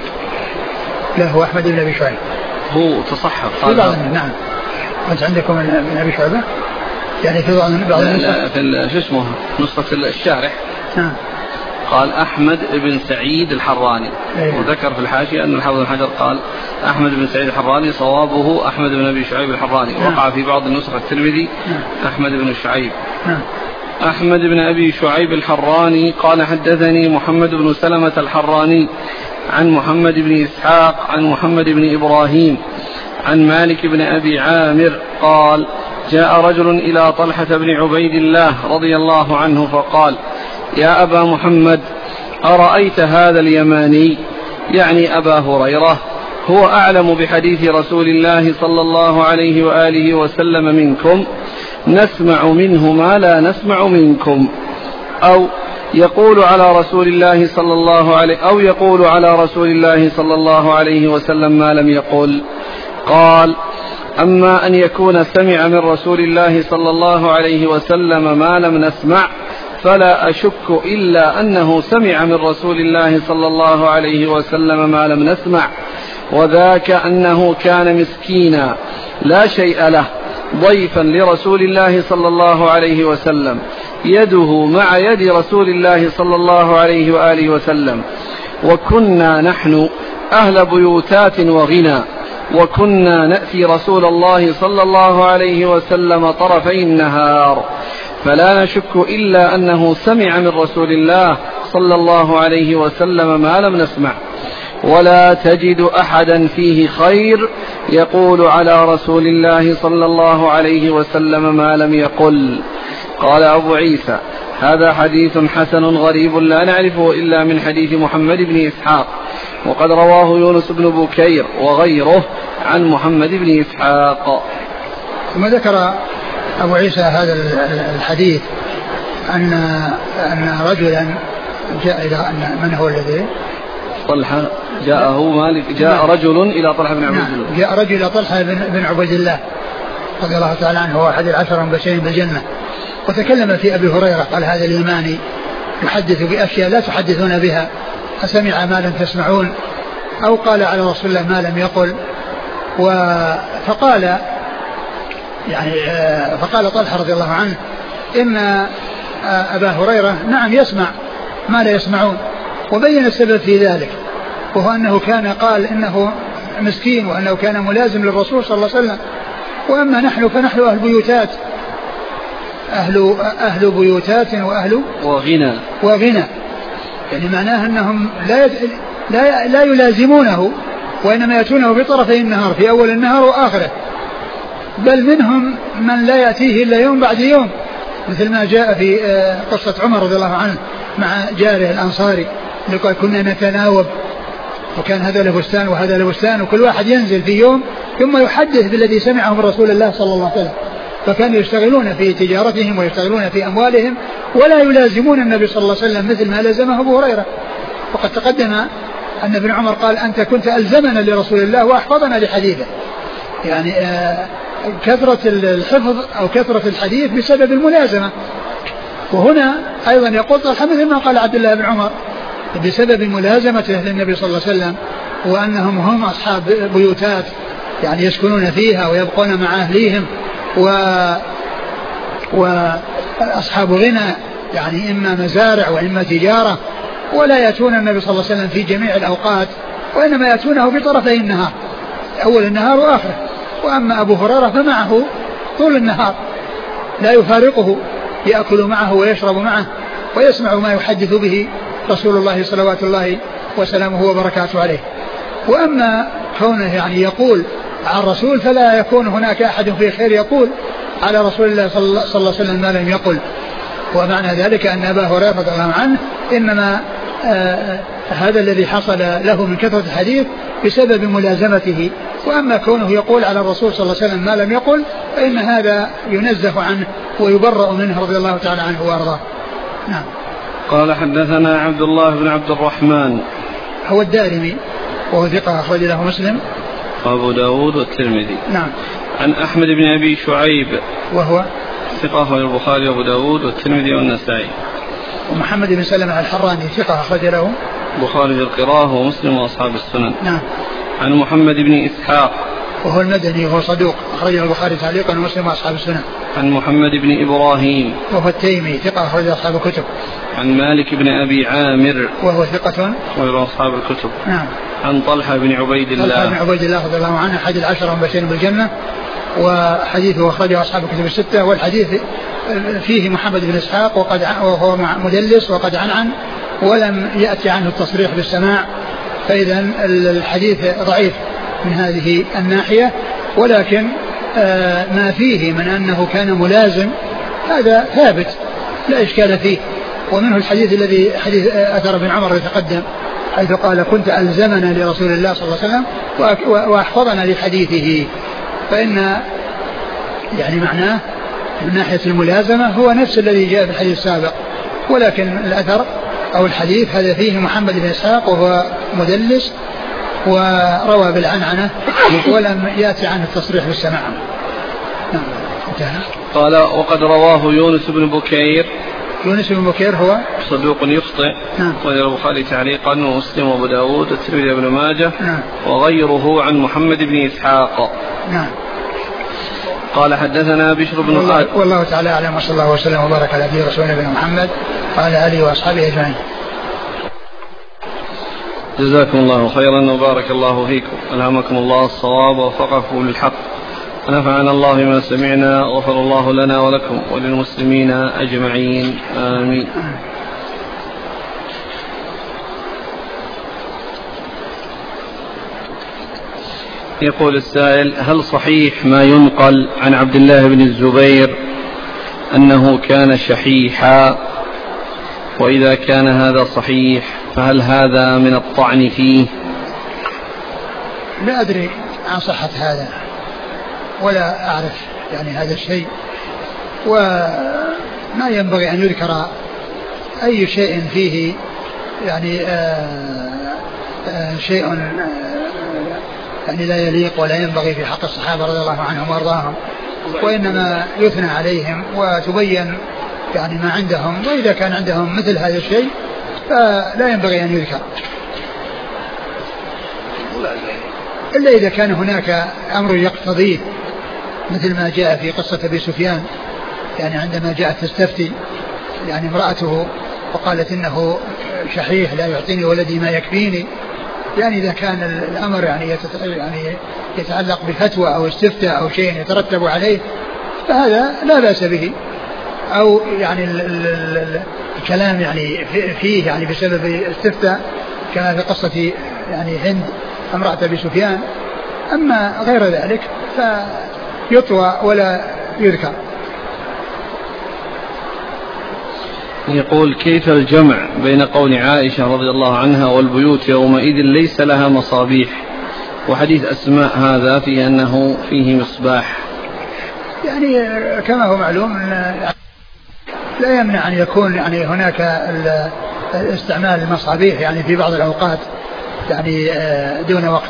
لا هو أحمد بن أبي شعيب، هو تصحف قال. نعم. أنت عندكم من أبي شعبة يعني في بعض بعض في شو اسمه نسخة الشارح. نعم. قال أحمد بن سعيد الحراني. أيه. وذكر في الحاشية أن الحافظ بن حجر قال أحمد بن سعيد الحراني، صوابه أحمد بن أبي شعيب الحراني. نعم. وقع في بعض النسخ الترمذي نعم. أحمد بن شعيب. نعم. أحمد بن أبي شعيب الحراني قال حدثني محمد بن سلمة الحراني عن محمد بن إسحاق عن محمد بن إبراهيم عن مالك بن أبي عامر قال جاء رجل إلى طلحة بن عبيد الله رضي الله عنه فقال يا أبا محمد أرأيت هذا اليماني، يعني أبا هريرة، هو أعلم بحديث رسول الله صلى الله عليه وآله وسلم منكم، نسمع منه ما لا نسمع منكم، أو يقول على رسول الله صلى الله عليه أو يقول على رسول الله صلى الله عليه وسلم ما لم يقل. قال أما أن يكون سمع من رسول الله صلى الله عليه وسلم ما لم نسمع فلا أشك إلا أنه سمع من رسول الله صلى الله عليه وسلم ما لم نسمع، وذاك أنه كان مسكينا لا شيء له ضيفا لرسول الله صلى الله عليه وسلم، يده مع يد رسول الله صلى الله عليه وآله وسلم، وكنا نحن أهل بيوتات وغنى، وكنا نأتي رسول الله صلى الله عليه وسلم طرفي النهار، فلا نشك إلا أنه سمع من رسول الله صلى الله عليه وسلم ما لم نسمع، ولا تجد أحدا فيه خير يقول على رسول الله صلى الله عليه وسلم ما لم يقل. قال أبو عيسى هذا حديث حسن غريب لا نعرفه إلا من حديث محمد بن إسحاق، وقد رواه يونس بن بكير وغيره عن محمد بن إسحاق. ثم ذكر أبو عيسى هذا الحديث أن أن رجلا جاء إلى أن من هو الذي طلحة جاءه مالك جاء رجل إلى طلحة بن عبيد الله جاء رجل إلى طلحة بن عبيد الله رضي الله تعالى عنه، هو أحد العشرة المبشرين بالجنة، وتكلم في أبي هريرة قال هذا اليماني يحدث بأشياء لا تحدثون بها، أسمع ما لم تسمعون، أو قال على رسول الله ما لم يقل. فقال يعني فقال طلحة رضي الله عنه إن أبا هريرة نعم يسمع ما لا يسمعون، وبين السبب في ذلك، وهو أنه كان قال إنه مسكين وأنه كان ملازم للرسول صلى الله عليه وسلم، وأما نحن فنحن أهل بيوتات أهل, أهل بيوتات وأهل وغنى وغنى يعني معناه أنهم لا, لا, لا يلازمونه، وإنما يأتونه بطرفي النهار في أول النهار وآخره، بل منهم من لا يأتيه إلا يوم بعد يوم، مثل ما جاء في قصة عمر رضي الله عنه مع جاره الأنصاري اللي قال كنا نتناوب، وكان هذا له بستان وهذا له بستان، وكل واحد ينزل في يوم ثم يحدث بالذي سمعه من رسول الله صلى الله عليه وسلم، فكانوا يشتغلون في تجارتهم ويشتغلون في أموالهم ولا يلازمون النبي صلى الله عليه وسلم مثل ما لزمه أبو هريرة. وقد تقدم أن ابن عمر قال أنت كنت ألزمنا لرسول الله وأحفظنا لحديثه، يعني كثرة الحفظ أو كثرة الحديث بسبب الملازمة. وهنا أيضا يقول طلحة مثل ما قال عبد الله بن عمر بسبب ملازمته للنبي صلى الله عليه وسلم، وأنهم هم أصحاب بيوتات يعني يسكنون فيها ويبقون مع أهليهم و و أصحاب غنى يعني إما مزارع وإما تجارة، ولا يأتون النبي صلى الله عليه وسلم في جميع الأوقات، وإنما يأتونه في طرفي النهار، أول النهار وآخره. وأما أبو هريرة فمعه طول النهار لا يفارقه، يأكل معه ويشرب معه ويسمع ما يحدث به رسول الله صلوات الله وسلامه وبركاته عليه. وأما كونه يعني يقول عن الرسول فلا يكون هناك أحد في خير يقول على رسول الله صلى الله عليه وسلم ما لم يقل. ومعنى ذلك أن أبا هريرة رضي الله عنه إنما آه هذا الذي حصل له من كثرة الحديث بسبب ملازمته. وأما كونه يقول على الرسول صلى الله عليه وسلم ما لم يقل فإن هذا ينزه عنه ويبرأ منه رضي الله تعالى عنه وأرضاه. نعم. قال حدثنا عبد الله بن عبد الرحمن هو الدارمي وهو ثقة أخرج له مسلم وأبو داود والترمذي. نعم. عن أحمد بن أبي شعيب وهو ثقة أخرج البخاري وأبو داود والترمذي والنسائي. ومحمد بن سلمة الحراني ثقة أخرج له البخاري القراءة ومسلم وأصحاب السنن. نعم. عن محمد بن إسحاق وهو المدني وهو صدوق أخرجه البخاري تعليقا ومسلم وأصحاب السنن. عن محمد بن إبراهيم وهو التيمي ثقة أخرج أصحاب الكتب. عن مالك بن أبي عامر وهو ثقة أخرج أصحاب الكتب. نعم. عن طلحة بن عبيد الله طلحة بن عبيد الله رضي الله عنه أحد العشرة المبشرين بالجنة، وحديثه أخرجه أصحاب الكتب الستة. والحديث فيه محمد بن إسحاق وقد وهو مدلس وقد عنعن ولم يأتي عنه التصريح بالسماع، فإذا الحديث ضعيف من هذه الناحية. ولكن ما فيه من أنه كان ملازم هذا ثابت لا إشكال فيه. ومنه الحديث الذي حديث أثر بن عمر يتقدم حيث قال كنت ألزمنا لرسول الله صلى الله عليه وسلم وأحفظنا لحديثه، فإن يعني معناه من ناحية الملازمة هو نفس الذي جاء في الحديث السابق. ولكن الأثر أو الحديث هذا فيه محمد بن إسحاق وهو مدلس وروى بالعنعنة ولم يأتي عنه التصريح بالسماع. نعم. انتهى. قال وقد رواه يونس بن بكير. يونس بن بكير هو صدوق يخطئ. نعم. ورواه البخاري تعليقا ومسلم وابو داود والترمذي وابن ماجه. نعم. وغيره عن محمد بن إسحاق. نعم. قال حدثنا بشر بن والله, خالد. والله تعالى أعلم وصلى الله وسلم وبارك على نبينا رسولنا بن محمد وعلى آله وأصحابه أجمعين. جزاكم الله خيرا وبارك الله فيكم، ألهمكم الله الصواب ووفقكم للحق، ونفعنا الله بما سمعنا، وغفر الله لنا ولكم وللمسلمين أجمعين، آمين. يقول السائل: هل صحيح ما ينقل عن عبد الله بن الزبير أنه كان شحيحا؟ وإذا كان هذا صحيح فهل هذا من الطعن فيه؟ لا أدري عن صحة هذا ولا أعرف يعني هذا الشيء، وما ينبغي أن يذكر أي شيء فيه يعني آآ آآ شيء آآ يعني لا يليق ولا ينبغي في حق الصحابة رضي الله عنهم وارضاهم، وإنما يثنى عليهم وتبين يعني ما عندهم، وإذا كان عندهم مثل هذا الشيء فلا ينبغي أن يذكر إلا إذا كان هناك أمر يقتضيه، مثل ما جاء في قصة أبي سفيان، يعني عندما جاءت تستفتي يعني امرأته وقالت إنه شحيح لا يعطيني ولدي ما يكفيني، يعني إذا كان الأمر يعني يعني يتعلق بفتوى أو استفتاء أو شيء يترتب عليه فهذا لا بأس به، أو يعني ال ال ال الكلام يعني فيه يعني بسبب استفتاء كما في قصة يعني هند امرأة أبي سفيان. أما غير ذلك فيطوى ولا يذكر. يقول: كيف الجمع بين قول عائشة رضي الله عنها والبيوت يومئذ ليس لها مصابيح، وحديث أسماء هذا فيه أنه فيه مصباح؟ يعني كما هو معلوم لا يمنع أن يكون يعني هناك استعمال المصابيح يعني في بعض الأوقات يعني دون وقت.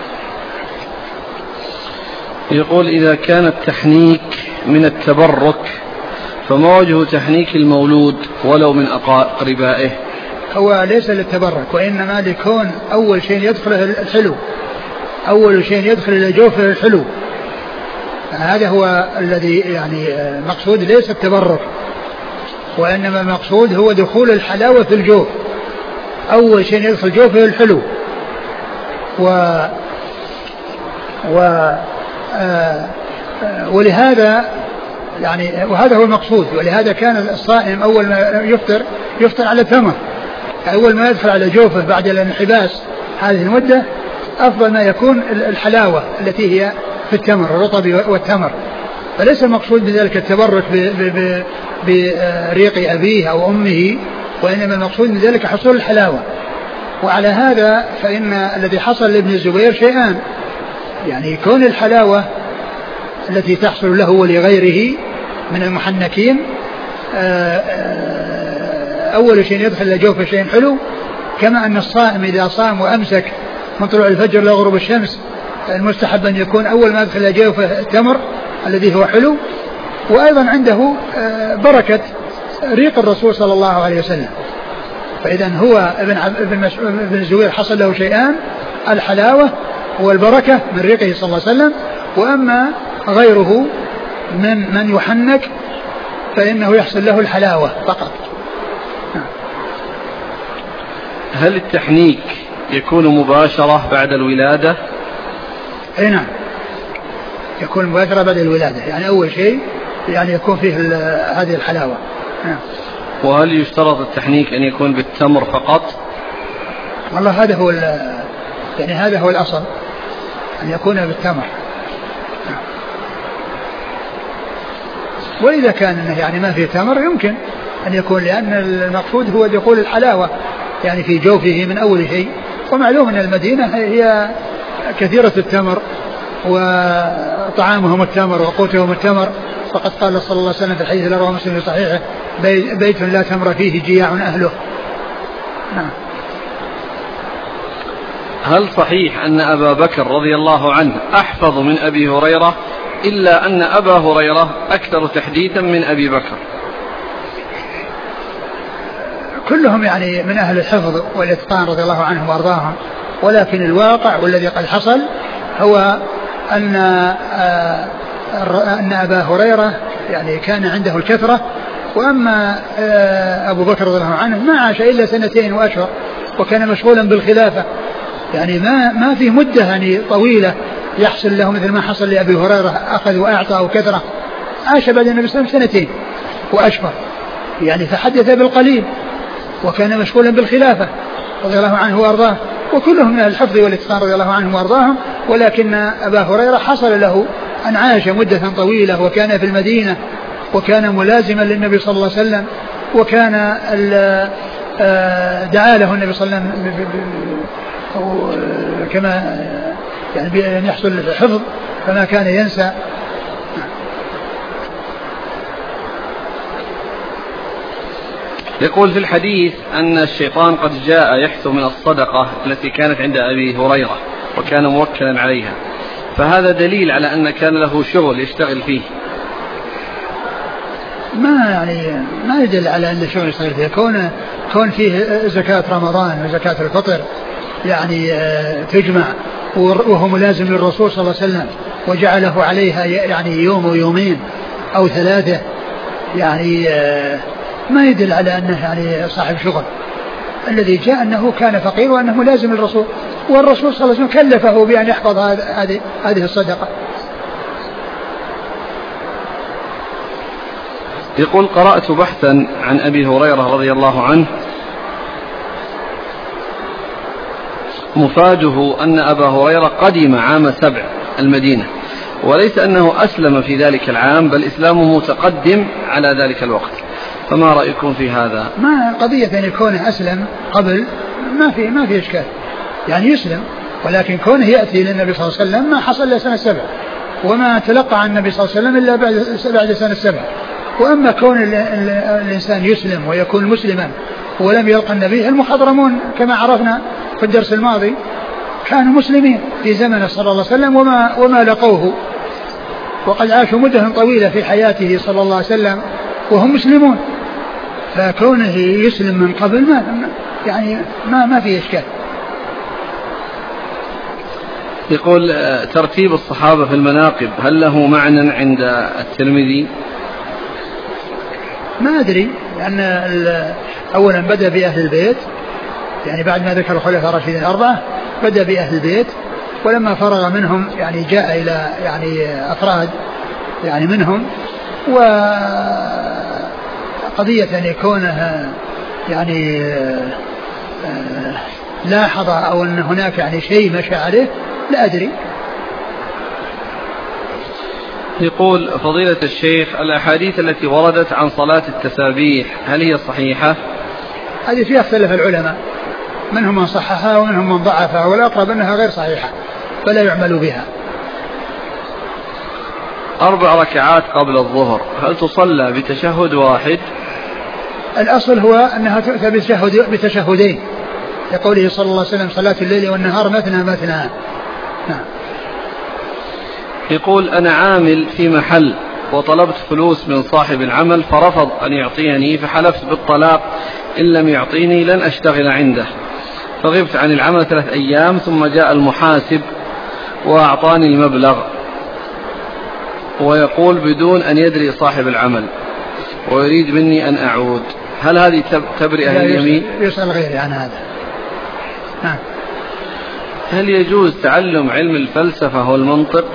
يقول: إذا كان التحنيك من التبرك فما وجه تحنيك المولود ولو من أقربائه؟ هو ليس للتبرك، وإنما لكون أول شيء يدخله الحلو، أول شيء يدخل إلى جوفه الحلو، هذا هو الذي يعني مقصود، ليس التبرك، وإنما المقصود هو دخول الحلاوة في الجوف. أول شيء يدخل جوفه الحلو. و, و... آه... ولهذا يعني وهذا هو المقصود. ولهذا كان الصائم أول ما يفطر يفطر على تمر. أول ما يدخل على جوفه بعد الانحباس هذه المدة أفضل ما يكون الحلاوة التي هي في التمر الرطب والتمر. فليس المقصود بذلك التبرك بريق أبيه أو أمه، وإنما المقصود بذلك حصول الحلاوة. وعلى هذا فإن الذي حصل لابن الزبير شيئان، يعني كون الحلاوة التي تحصل له ولغيره من المحنكين أول شيء يدخل لجوفه شيء حلو، كما أن الصائم إذا صام وأمسك من طلوع الفجر لغروب الشمس المستحب أن يكون أول ما يدخل لجوفه التمر الذي هو حلو. وأيضا عنده بركة ريق الرسول صلى الله عليه وسلم. فإذا هو ابن ابن الزبير حصل له شيئان، الحلاوة والبركة من ريقه صلى الله عليه وسلم. وأما غيره من من يحنك فإنه يحصل له الحلاوة فقط. هل التحنيك يكون مباشرة بعد الولادة؟ أي نعم، يكون مباشرة بعد الولادة، يعني أول شيء يعني يكون فيه هذه الحلاوة. نعم. وهل يشترط التحنيك أن يكون بالتمر فقط؟ والله هذا هو يعني هذا هو الأصل أن يكون بالتمر. نعم. وإذا كان يعني ما فيه تمر يمكن أن يكون، لأن المقصود هو دخول الحلاوة يعني في جوفه من أول شيء. ومعلوم أن المدينة هي كثيرة التمر وطعامهم التمر وقوتهم التمر، فقد قال صلى الله عليه وسلم في الحديث الذي رواه مسلم في صحيحه: بيت لا تمر فيه جياع أهله. نعم. هل صحيح أن أبا بكر رضي الله عنه أحفظ من أبي هريرة، إلا أن أبا هريرة أكثر تحديثا من أبي بكر؟ كلهم يعني من أهل الحفظ والإتقان رضي الله عنهم وأرضاهم، ولكن الواقع والذي قد حصل هو أن أن أبا هريرة يعني كان عنده الكثرة، وأما أبو بكر رضي الله عنه ما عاش إلا سنتين وأشهر، وكان مشغولا بالخلافة، يعني ما ما في مدة يعني طويلة يحصل له مثل ما حصل لأبي هريرة أخذ وأعطى أو كثرة. عاش بعد النبي صلى الله عليه وسلم سنتين وأشهر، يعني تحدث بالقليل وكان مشغولا بالخلافة رضي الله عنه وأرضاه. وكلهم من الحفظ والإتقان رضي الله عنهم وأرضاهم، ولكن أبا هريرة حصل له أن عاش مدة طويلة وكان في المدينة وكان ملازما للنبي صلى الله عليه وسلم، وكان دعا له النبي صلى الله عليه وسلم كما يعني بأن يحصل الحفظ، فما كان ينسى. يقول في الحديث أن الشيطان قد جاء يحث من الصدقة التي كانت عند أبي هريرة وكان موكلا عليها، فهذا دليل على أن كان له شغل يشتغل فيه. ما يعني ما يدل على أن الشغل يشتغل فيه، كون كون فيه زكاة رمضان وزكاة الفطر يعني تجمع، وهو ملازم للرسول صلى الله عليه وسلم وجعله عليها يعني يوم ويومين أو ثلاثة، يعني ما يدل على أنه يعني صاحب شغل. الذي جاء أنه كان فقير وأنه ملازم للرسول، والرسول صلى الله عليه وسلم كلفه بأن يحفظ هذه هذه الصدقة. يقول: قرأت بحثا عن أبي هريرة رضي الله عنه مفاده أن أبا هريرة قدم عام سبع المدينة، وليس أنه أسلم في ذلك العام، بل إسلامه متقدم على ذلك الوقت، فما رأيكم في هذا؟ ما قضية أن يكونه أسلم قبل ما في ما في إشكال، يعني يسلم، ولكن كونه يأتي للنبي صلى الله عليه وسلم ما حصل إلا سنة سبع، وما تلقى عن النبي صلى الله عليه وسلم إلا بعد بعد سنة سبع. وأما كون الإنسان يسلم ويكون مسلما ولم يلقى النبي، المخضرمون كما عرفنا في الدرس الماضي كانوا مسلمين في زمنه صلى الله عليه وسلم وما وما لقوه، وقد عاشوا مدة طويلة في حياته صلى الله عليه وسلم وهم مسلمون، فكونه يسلم من قبل ما يعني ما ما في إشكال. يقول: ترتيب الصحابة في المناقب هل له معنى عند الترمذي؟ ما أدري لأن أولا بدأ بأهل البيت، يعني بعد ما ذكر الخلفاء الراشدين الأربعة بدأ بأهل البيت، ولما فرغ منهم يعني جاء إلى يعني أفراد يعني منهم. وقضية يعني كونها يعني لاحظ أو أن هناك يعني شيء مشى عليه لا أدري. يقول فضيلة الشيخ الأحاديث التي وردت عن صلاة التسابيح هل هي صحيحة؟ هذه فيها اختلف العلماء، منهم من صححها ومنهم من ضعفها، والأقرب أنها غير صحيحة فلا يعمل بها. أربع ركعات قبل الظهر هل تصلى بتشهد واحد؟ الأصل هو أنها تؤتى بتشهد بتشهدين، يقوله صلى الله عليه وسلم صلاة الليل والنهار مثنى مثنى. نعم. يقول أنا عامل في محل وطلبت فلوس من صاحب العمل فرفض أن يعطيني، فحلفت بالطلاق إن لم يعطيني لن أشتغل عنده، فغبت عن العمل ثلاث أيام ثم جاء المحاسب وأعطاني المبلغ، ويقول بدون أن يدري صاحب العمل ويريد مني أن أعود، هل هذه تبرئة اليمين؟ يسأل غيري عن هذا. نعم. هل يجوز تعلم علم الفلسفة والمنطق؟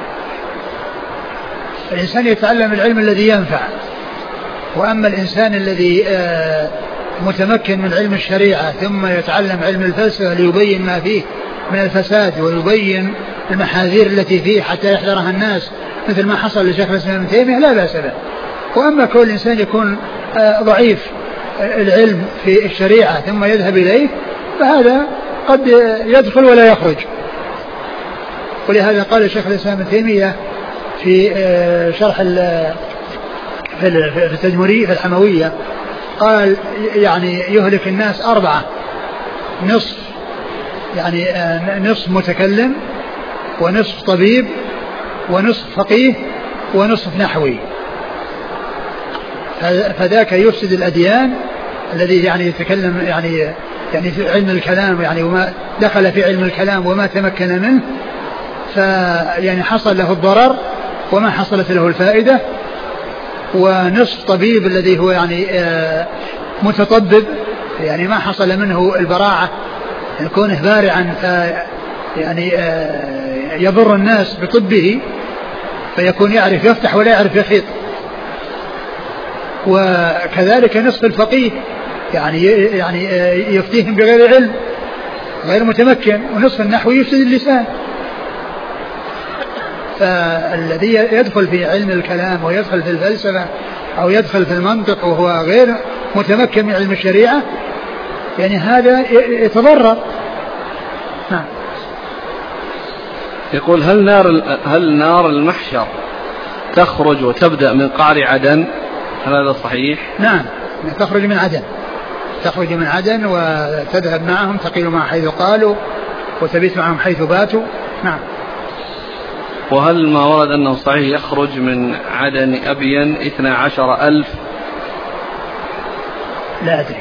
الإنسان يتعلم العلم الذي ينفع، وأما الإنسان الذي متمكن من علم الشريعة ثم يتعلم علم الفلسفة ليبين ما فيه من الفساد ويبين المحاذير التي فيه حتى يحذرها الناس مثل ما حصل لشيخ الإسلام ابن تيمية لا بأس به. وأما كل إنسان يكون ضعيف العلم في الشريعة ثم يذهب إليه فهذا قد يدخل ولا يخرج. ولهذا قال الشيخ الإسلام ابن تيمية في شرح في التدمري في الحموية قال يعني يهلك الناس أربعة، نصف يعني نصف متكلم ونصف طبيب ونصف فقيه ونصف نحوي، فذاك يفسد الأديان الذي يعني يتكلم يعني يعني في علم الكلام يعني وما دخل في علم الكلام وما تمكن منه فيعني حصل له الضرر وما حصلت له الفائدة. ونصف طبيب الذي هو يعني متطبب يعني ما حصل منه البراعة، يكونه بارعا يعني يضر الناس بطبه فيكون يعرف يفتح ولا يعرف يحيط. وكذلك نصف الفقيه يعني يعني يفتيهم بغير علم غير متمكن. ونصف النحو يفسد اللسان. فالذي يدخل في علم الكلام ويدخل في الفلسفة أو يدخل في المنطق وهو غير متمكن من علم الشريعة يعني هذا يتضرر. نعم. يقول هل نار هل نار المحشر تخرج وتبدأ من قعر عدن؟ هل هذا صحيح؟ نعم تخرج من عدن، تخرج من عدن وتذهب معهم تقيل معهم حيث قالوا وتبيت معهم حيث باتوا. نعم. وهل ما ورد أنه صحيح يخرج من عدن أبين اثنى عشر ألف؟ لا أدري.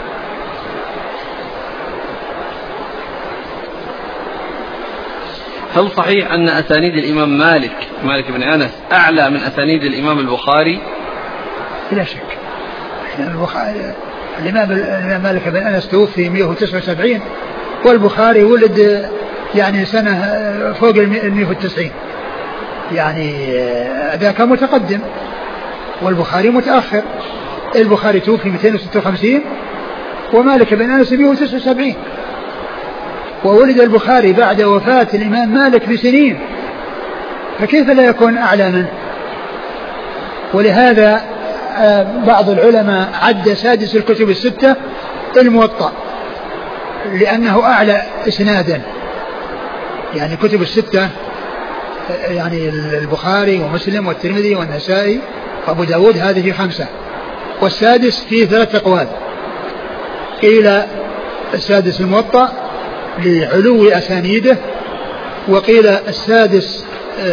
هل صحيح أن أسانيد الإمام مالك مالك بن أنس أعلى من أسانيد الإمام البخاري؟ لا شك. البخاري الإمام مالك بن أنس توفي مئة وتسعة وسبعين والبخاري ولد يعني سنة فوق المئة وتسعين، يعني ذاك متقدم والبخاري متأخر. البخاري توفي مئتين وستة وخمسين ومالك بن أنس مئة وتسعة وسبعين، وولد البخاري بعد وفاة الإمام مالك بسنين، فكيف لا يكون أعلى منه؟ ولهذا بعض العلماء عد سادس الكتب الستة الموطأ لأنه أعلى إسنادا. يعني كتب الستة يعني البخاري ومسلم والترمذي والنسائي وأبو داود هذه خمسة، والسادس فيه ثلاث أقوال، قيل السادس الموطأ لعلو أسانيده، وقيل السادس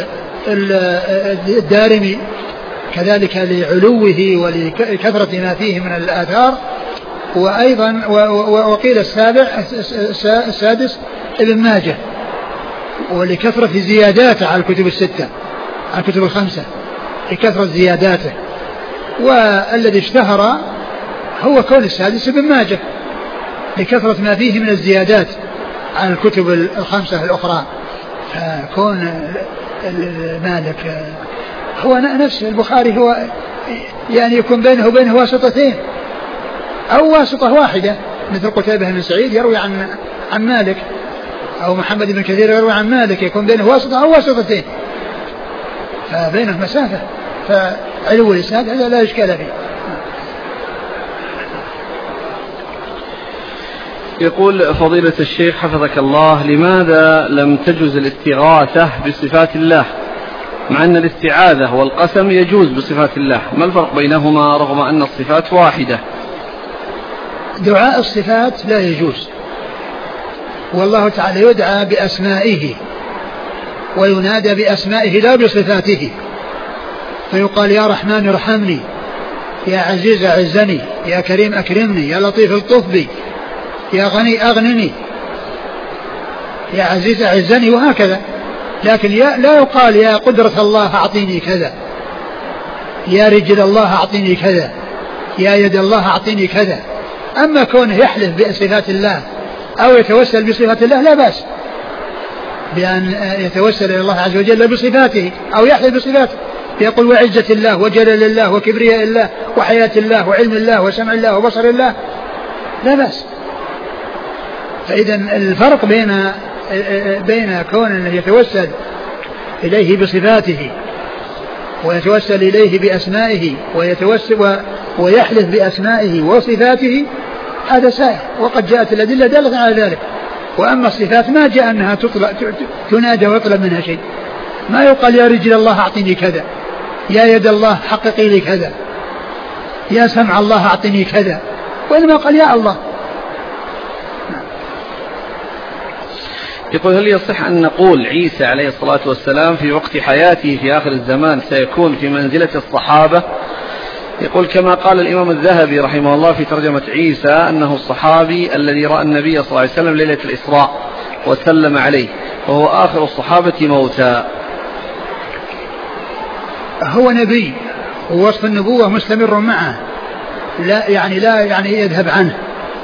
الدارمي كذلك لعلوه ولكثرة ما فيه من الآثار، وأيضا وقيل السابع السادس ابن ماجه ولكثرة زياداته على الكتب الستة على الكتب الخمسة لكثرة زياداته. والذي اشتهر هو كون السادس ابن ماجه لكثرة ما فيه من الزيادات عن الكتب الخمسة الأخرى. فكون مالك هو نفس البخاري هو يعني يكون بينه وبينه واسطتين أو واسطة واحدة، مثل قتيبة بن سعيد يروي عن عن مالك، أو محمد بن كثير يروي عن مالك، يكون بينه واسطة أو واسطتين، فبينه مسافة. فعلو الإسناد هذا لا إشكال فيه. يقول فضيلة الشيخ حفظك الله: لماذا لم تجوز الاستغاثة بصفات الله مع أن الاستعاذة والقسم يجوز بصفات الله؟ ما الفرق بينهما رغم أن الصفات واحدة؟ دعاء الصفات لا يجوز، والله تعالى يدعى بأسمائه وينادى بأسمائه لا بصفاته، فيقال يا رحمن ارحمني، يا عزيز اعزني، يا كريم أكرمني، يا لطيف الطف بي، يا غني أغنني، يا عزيز أعزني، وهكذا. لكن لا يقال يا قدرة الله أعطيني كذا، يا رجل الله أعطيني كذا، يا يد الله أعطيني كذا. أما كونه يحلف بصفات الله أو يتوسل بصفات الله لا بأس بأن يتوسل إلى الله عز وجل بصفاته أو يحلف بصفاته، يقول وعزة الله وجلال الله وكبرياء الله وحياة الله وعلم الله وسمع الله وبصر الله، لا بأس. فإذا الفرق بين بين كون يتوسل إليه بصفاته ويتوسل إليه بأسمائه ويتوسل ويحلف بأسمائه وصفاته هذا سائر، وقد جاءت الأدلة دالة على ذلك. وأما الصفات ما جاء أنها تنادى ويطلب منها شيء، ما يقال يا رجل الله أعطني كذا، يا يد الله حققي لي كذا، يا سمع الله أعطني كذا، وإنما قال يا الله. يقول هل يصح أن نقول عيسى عليه الصلاة والسلام في وقت حياته في آخر الزمان سيكون في منزلة الصحابة؟ يقول كما قال الإمام الذهبي رحمه الله في ترجمة عيسى أنه الصحابي الذي رأى النبي صلى الله عليه وسلم ليلة الإسراء وسلم عليه، وهو آخر الصحابة موتى. هو نبي ووصف النبوة مستمر معه، لا يعني لا يعني يذهب عنه،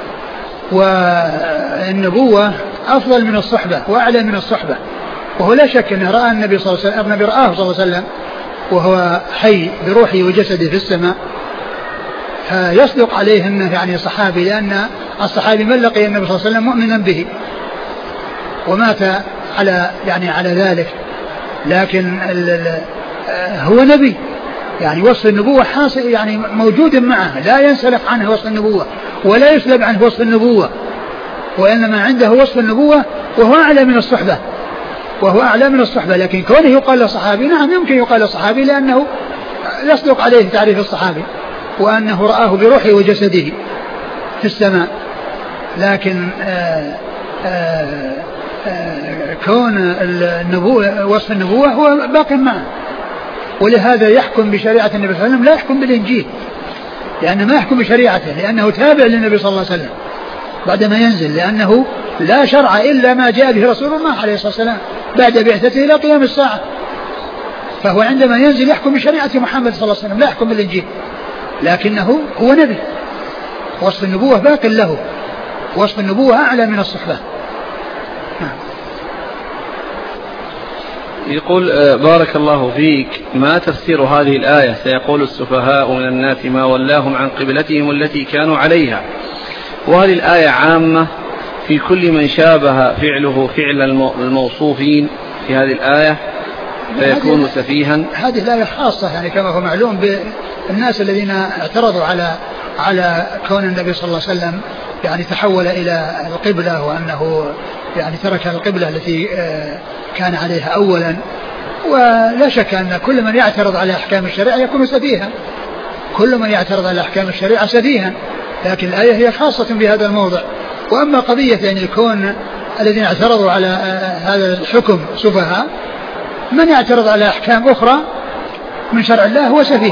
والنبوة أفضل من الصحبة وأعلى من الصحبة. وهو لا شك أنه رأى النبي صلى الله عليه وسلم، النبي رآه صلى الله عليه وسلم وهو حي بروحه وجسده في السماء، فيصدق عليه أنه يعني صحابي، لأن الصحابي من لقي النبي صلى الله عليه وسلم مؤمنا به ومات على يعني على ذلك. لكن ال ال هو نبي، يعني وصف النبوة حاصل يعني موجود معه، لا ينسلخ عنه وصف النبوة ولا يسلب عنه وصف النبوة، وإنما عنده وصف النبوة وهو أعلى من الصحبة وهو أعلى من الصحبة. لكن كونه يقال لصحابي، نعم يمكن يقال لصحابي لأنه يصدق عليه تعريف الصحابي وأنه رآه بروحه وجسده في السماء. لكن آآ آآ آآ كون النبوة وصف النبوة هو باق معه، ولهذا يحكم بشريعة النبي صلى الله عليه وسلم لا يحكم بالإنجيل، لأنه ما يحكم بشريعته، لأنه تابع للنبي صلى الله عليه وسلم بعدما ينزل، لأنه لا شرع إلا ما جاء به رسول الله عليه الصلاة والسلام بعد بعثته إلى قيام الساعة. فهو عندما ينزل يحكم بشريعة محمد صلى الله عليه وسلم لا يحكم بالإنجيل، لكنه هو نبي، وصف النبوة باق له، وصف النبوة أعلى من الصحبة. يقول بارك الله فيك، ما تفسير هذه الآية سيقول السفهاء من الناس ما ولاهم عن قبلتهم التي كانوا عليها؟ وهل الآية عامة في كل من شابه فعله فعل الموصوفين في هذه الآية فيكون سفيها؟ هذه الآية خاصة يعني كما هو معلوم بالناس الذين اعترضوا على على كون النبي صلى الله عليه وسلم يعني تحول إلى القبلة، وأنه يعني ترك القبلة التي كان عليها أولا. ولا شك أن كل من يعترض على أحكام الشريعة يكون سفيها، كل من يعترض على أحكام الشريعة سفيها، لكن الآية هي خاصة بهذا الموضع. وأما قضية يعني الكون الذين اعترضوا على هذا الحكم سفهاء، من يعترض على أحكام أخرى من شرع الله هو سفيه.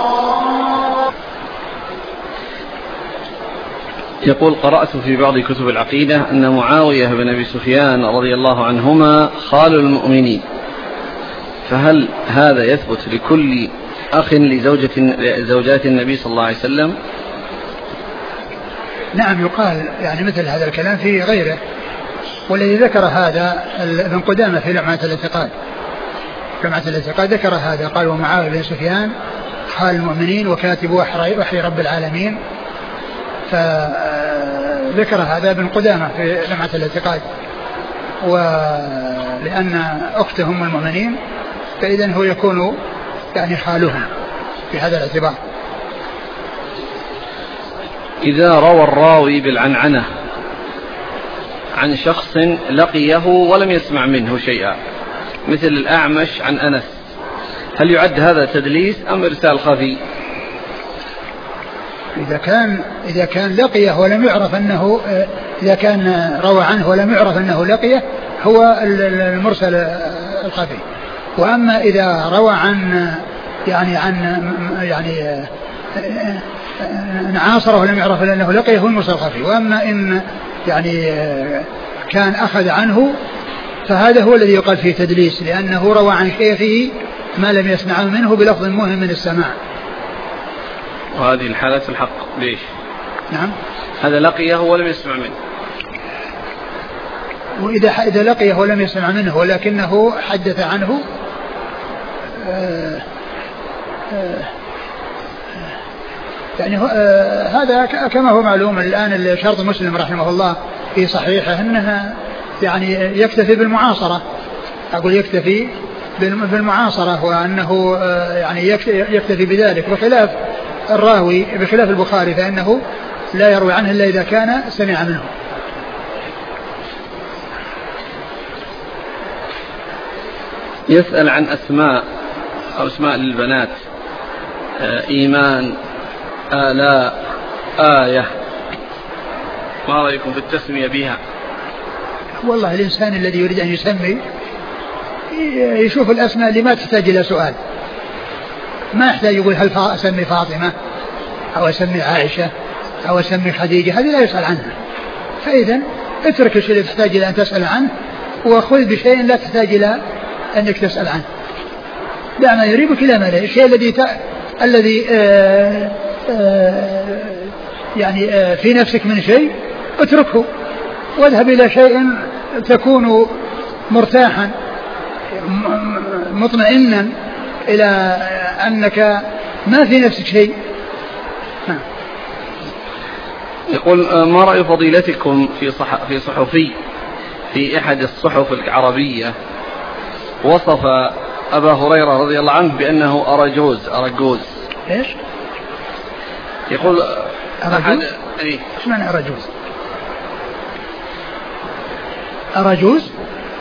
يقول قرأت في بعض كتب العقيدة أن معاوية بن أبي سفيان رضي الله عنهما خال المؤمنين، فهل هذا يثبت لكل أخ لزوجة زوجات النبي صلى الله عليه وسلم؟ نعم يقال يعني مثل هذا الكلام في غيره. والذي ذكر هذا ابن قدامة في لمعة الاعتقاد، لمعة الاعتقاد ذكر هذا، قال ومعاوية بن سفيان خال المؤمنين وكاتب وحي رب العالمين، فذكر هذا ابن قدامة في لمعة الاعتقاد. ولأن أخته أم المؤمنين فإذن هو يكون يعني خالهم في هذا الاعتبار. إذا روى الراوي بالعنعنة عن شخص لقيه ولم يسمع منه شيئا مثل الأعمش عن أنس، هل يعد هذا تدليس أم إرسال خفي؟ إذا كان إذا كان لقيه ولم يعرف أنه، إذا كان روى عنه ولم يعرف أنه لقيه هو المرسل الخفي. وأما إذا روى عن يعني عن يعني إن عاصره ولم يعرف أنه لقيه هو المرسل الخفي. وأما إن يعني كان أخذ عنه فهذا هو الذي يقال فيه تدليس، لأنه روى عن شيخه ما لم يسمعه منه بلفظ مهم من السماع. وهذه الحالة الحق ليش؟ نعم، هذا لقيه ولم يسمع منه. وإذا إذا لقيه ولم يسمع منه ولكنه حدث عنه آآ آآ يعني آه هذا كما هو معلوم الآن شرط مسلم رحمه الله في صحيحه أنها يعني يكتفي بالمعاصرة، أقول يكتفي بالمعاصرة، وأنه آه يعني يكتفي بذلك، بخلاف الراوي بخلاف البخاري فإنه لا يروي عنه إلا إذا كان سمع منه. يسأل عن أسماء أو أسماء للبنات، آه إيمان، آلاء، آية، ما رأيكم في التسمية بها؟ والله الإنسان الذي يريد أن يسمي يشوف الأسماء اللي ما تحتاج إلى سؤال، ما يحتاج يقول هل أسمي فاطمة أو أسمي عائشة أو أسمي خديجة، هذه لا يسأل عنها. فإذا اترك الشيء اللي تحتاج إلى أن تسأل عنه وخذ بشيء لا تحتاج إلى أنك تسأل عنه. دع ما يريبك إلى ما لا، الشيء الذي ت... الذي آآ آآ يعني آآ في نفسك من شيء اتركه واذهب إلى شيء تكون مرتاحا مطمئنا إلى أنك ما في نفسك شيء. يقول ما رأي فضيلتكم في صح في صحفي في أحد الصحف العربية وصف أبا هريرة رضي الله عنه بأنه أرجوز أرجوز إيش؟ يقول أرجوز؟ إيه؟ إيش معنى أرجوز؟ أرجوز؟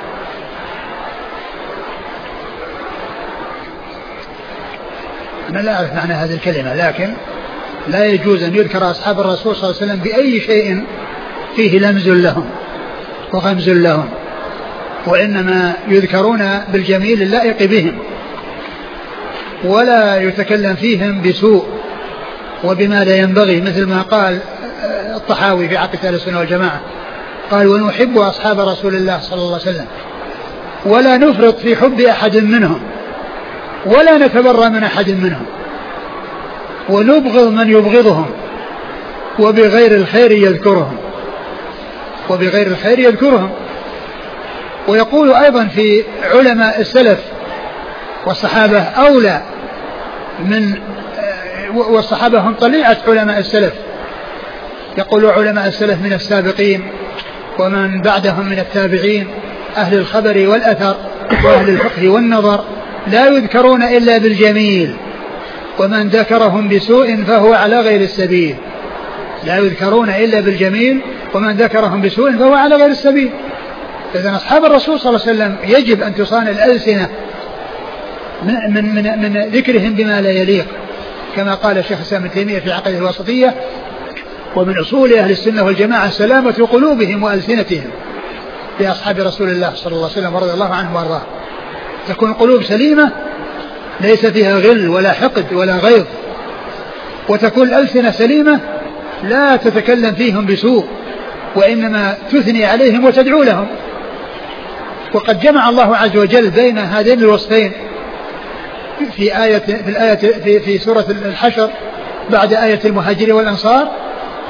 أنا لا أعرف معنى هذه الكلمة، لكن لا يجوز أن يذكر أصحاب الرسول صلى الله عليه وسلم بأي شيء فيه لمز لهم وغمز لهم، وإنما يذكرون بالجميل اللائق بهم، ولا يتكلم فيهم بسوء وبما لا ينبغي، مثل ما قال الطحاوي في عقيدة أهل السنة والجماعة، قال ونحب أصحاب رسول الله صلى الله عليه وسلم ولا نفرط في حب أحد منهم ولا نتبرى من أحد منهم ونبغض من يبغضهم وبغير الخير يذكرهم وبغير الخير يذكرهم. ويقول أيضا في علماء السلف والصحابة أولى من والصحابة هم طليعة علماء السلف، يقول علماء السلف من السابقين ومن بعدهم من التابعين أهل الخبر والأثر وأهل الفقه والنظر لا يذكرون إلا بالجميل، ومن ذكرهم بسوء فهو على غير السبيل. لا يذكرون إلا بالجميل ومن ذكرهم بسوء فهو على غير السبيل. إذن أصحاب الرسول صلى الله عليه وسلم يجب أن تصان الألسنة من, من, من, من ذكرهم بما لا يليق، كما قال الشيخ الإسلام ابن تيمية في عقيدة الواسطية ومن أصول أهل السنة والجماعة سلامة قلوبهم وألسنتهم لأصحاب رسول الله صلى الله عليه وسلم ورضي الله عنهم وارضاه. تكون القلوب سليمة ليس فيها غل ولا حقد ولا غيظ، وتكون الألسنة سليمة لا تتكلم فيهم بسوء وإنما تثني عليهم وتدعو لهم. وقد جمع الله عز وجل بين هذين الوصفين في آية في الآية في, في سورة الحشر بعد آية المهاجرين والأنصار،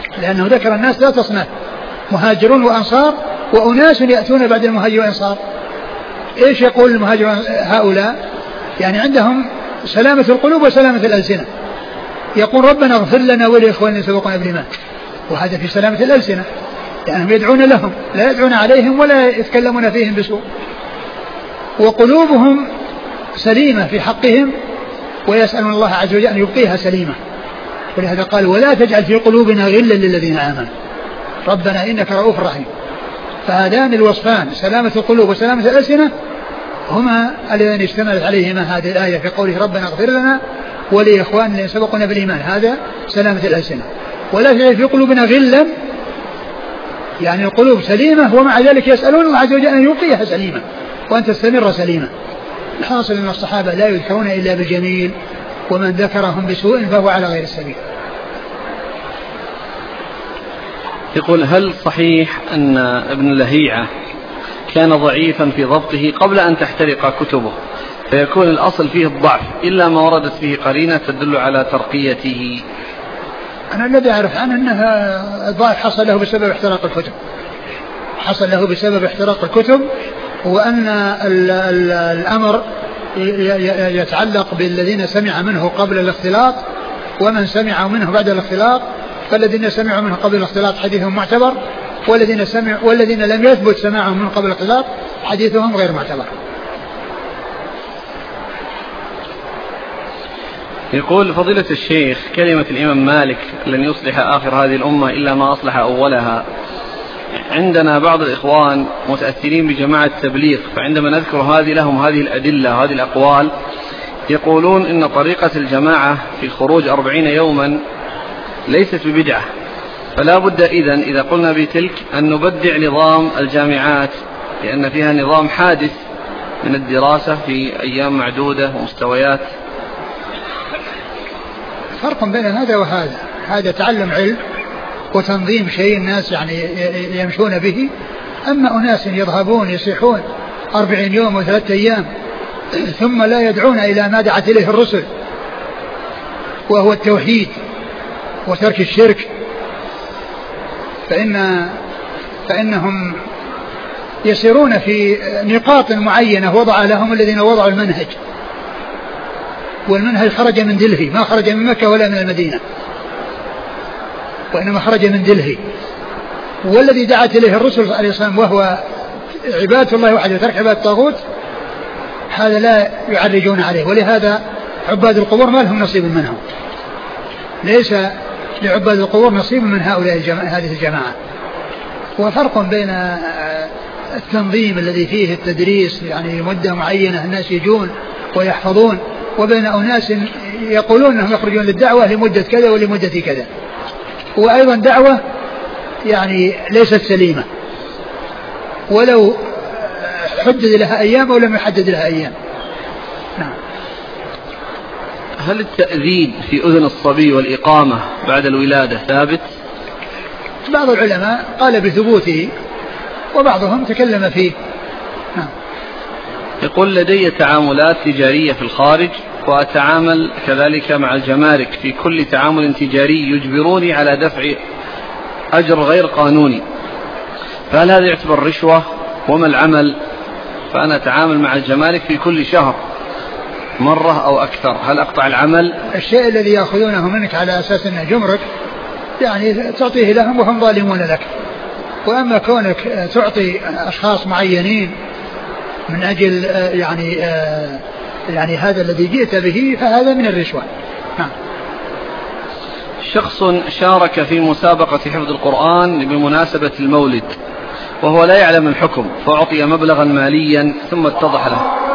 لأنه ذكر الناس لا تصنف، مهاجرون وأنصار وأناس يأتون بعد المهاجر والأنصار. إيش يقول المهاجرون هؤلاء؟ يعني عندهم سلامة القلوب وسلامة الألسنة، يقول ربنا اغفر لنا ولإخواننا سبقنا بالإيمان، وهذا في سلامة الألسنة لأنهم يدعون لهم لا يدعون عليهم ولا يتكلمون فيهم بسوء، وقلوبهم سليمة في حقهم ويسألون الله عز وجل أن يبقيها سليمة. ولهذا قال ولا تجعل في قلوبنا غلا للذين آمنوا ربنا إنك رؤوف رحيم. فهذان الوصفان سلامة القلوب وسلامة الألسنة هما الذين اشتملت عليهما هذه الآية في قوله ربنا اغفر لنا ولإخواننا الذين سبقونا بالإيمان، هذا سلامة الألسنة. ولا تجعل في قلوبنا غلا، يعني القلوب سليمة ومع ذلك يسألون الله عز وجل أن يبقيها سليمة وأن تستمر سليمة. الحاصل أن الصحابة لا يذكرون إلا بالجميل، ومن ذكرهم بسوء فهو على غير السبيل. يقول هل صحيح أن ابن لهيعة كان ضعيفا في ضبطه قبل أن تحترق كتبه فيكون الأصل فيه الضعف إلا ما وردت فيه قرينة تدل على ترقيته؟ أنا الذي أعرف عنه أنها الضعف حصل له بسبب احتراق الكتب، حصل له بسبب احتراق الكتب، وأن ال ال الأمر يتعلق بالذين سمع منه قبل الاختلاط ومن سمع منه بعد الاختلاط، فالذين سمعوا منه قبل الاختلاط حديثهم معتبر، والذين سمع والذين لم يثبت سماعهم من قبل الاختلاط حديثهم غير معتبر. يقول فضيلة الشيخ كلمة الإمام مالك لن يصلح آخر هذه الأمة إلا ما أصلح أولها، عندنا بعض الإخوان متأثرين بجماعة التبليغ، فعندما نذكر هذه لهم هذه الأدلة وهذه الأقوال يقولون إن طريقة الجماعة في خروج أربعين يوما ليست ببدعة، فلا بد إذن إذا قلنا بتلك أن نبدع نظام الجامعات لأن فيها نظام حادث من الدراسة في أيام معدودة ومستويات. فرق بين هذا وهذا، هذا تعلم علم وتنظيم شيء الناس يعني يمشون به، أما أناس يذهبون يصيحون أربعين يوم وثلاثة أيام ثم لا يدعون إلى ما دعت إليه الرسل وهو التوحيد وترك الشرك، فإن فإنهم يسيرون في نقاط معينة وضع لهم الذين وضعوا المنهج، والمنهج خرج من دلهي ما خرج من مكة ولا من المدينة، وإنما خرج من دلهي، والذي دعت إليه الرسل عليه الصلاة والسلام وهو عبادة الله وحده وترك عبادة الطاغوت هذا لا يعرجون عليه. ولهذا عباد القبور ما لهم نصيب منهم، ليس لعباد القبور نصيب من هؤلاء الجماعة هذه الجماعة. وفرق بين التنظيم الذي فيه التدريس يعني مدة معينة الناس يجون ويحفظون، وبين أناس يقولون أنهم يخرجون للدعوة لمدة كذا ولمدة كذا، وأيضا دعوة يعني ليست سليمة ولو حدد لها أيام أو لم يحدد لها أيام. نعم. هل التأذين في أذن الصبي والإقامة بعد الولادة ثابت؟ بعض العلماء قال بثبوته وبعضهم تكلم فيه. نعم. يقول لدي تعاملات تجارية في الخارج وأتعامل كذلك مع الجمارك، في كل تعامل تجاري يجبروني على دفع أجر غير قانوني، فهل هذا يعتبر رشوة؟ وما العمل؟ فأنا أتعامل مع الجمارك في كل شهر مرة أو أكثر، هل أقطع العمل؟ الشيء الذي يأخذونه منك على أساس أنه جمرك يعني تعطيه لهم وهم ظالمون لك، وأما كونك تعطي أشخاص معينين من أجل يعني يعني هذا الذي جئت به فهذا من الرشوة. نعم. شخص شارك في مسابقة حفظ القرآن بمناسبة المولد وهو لا يعلم الحكم، فأعطي مبلغا ماليا ثم اتضح له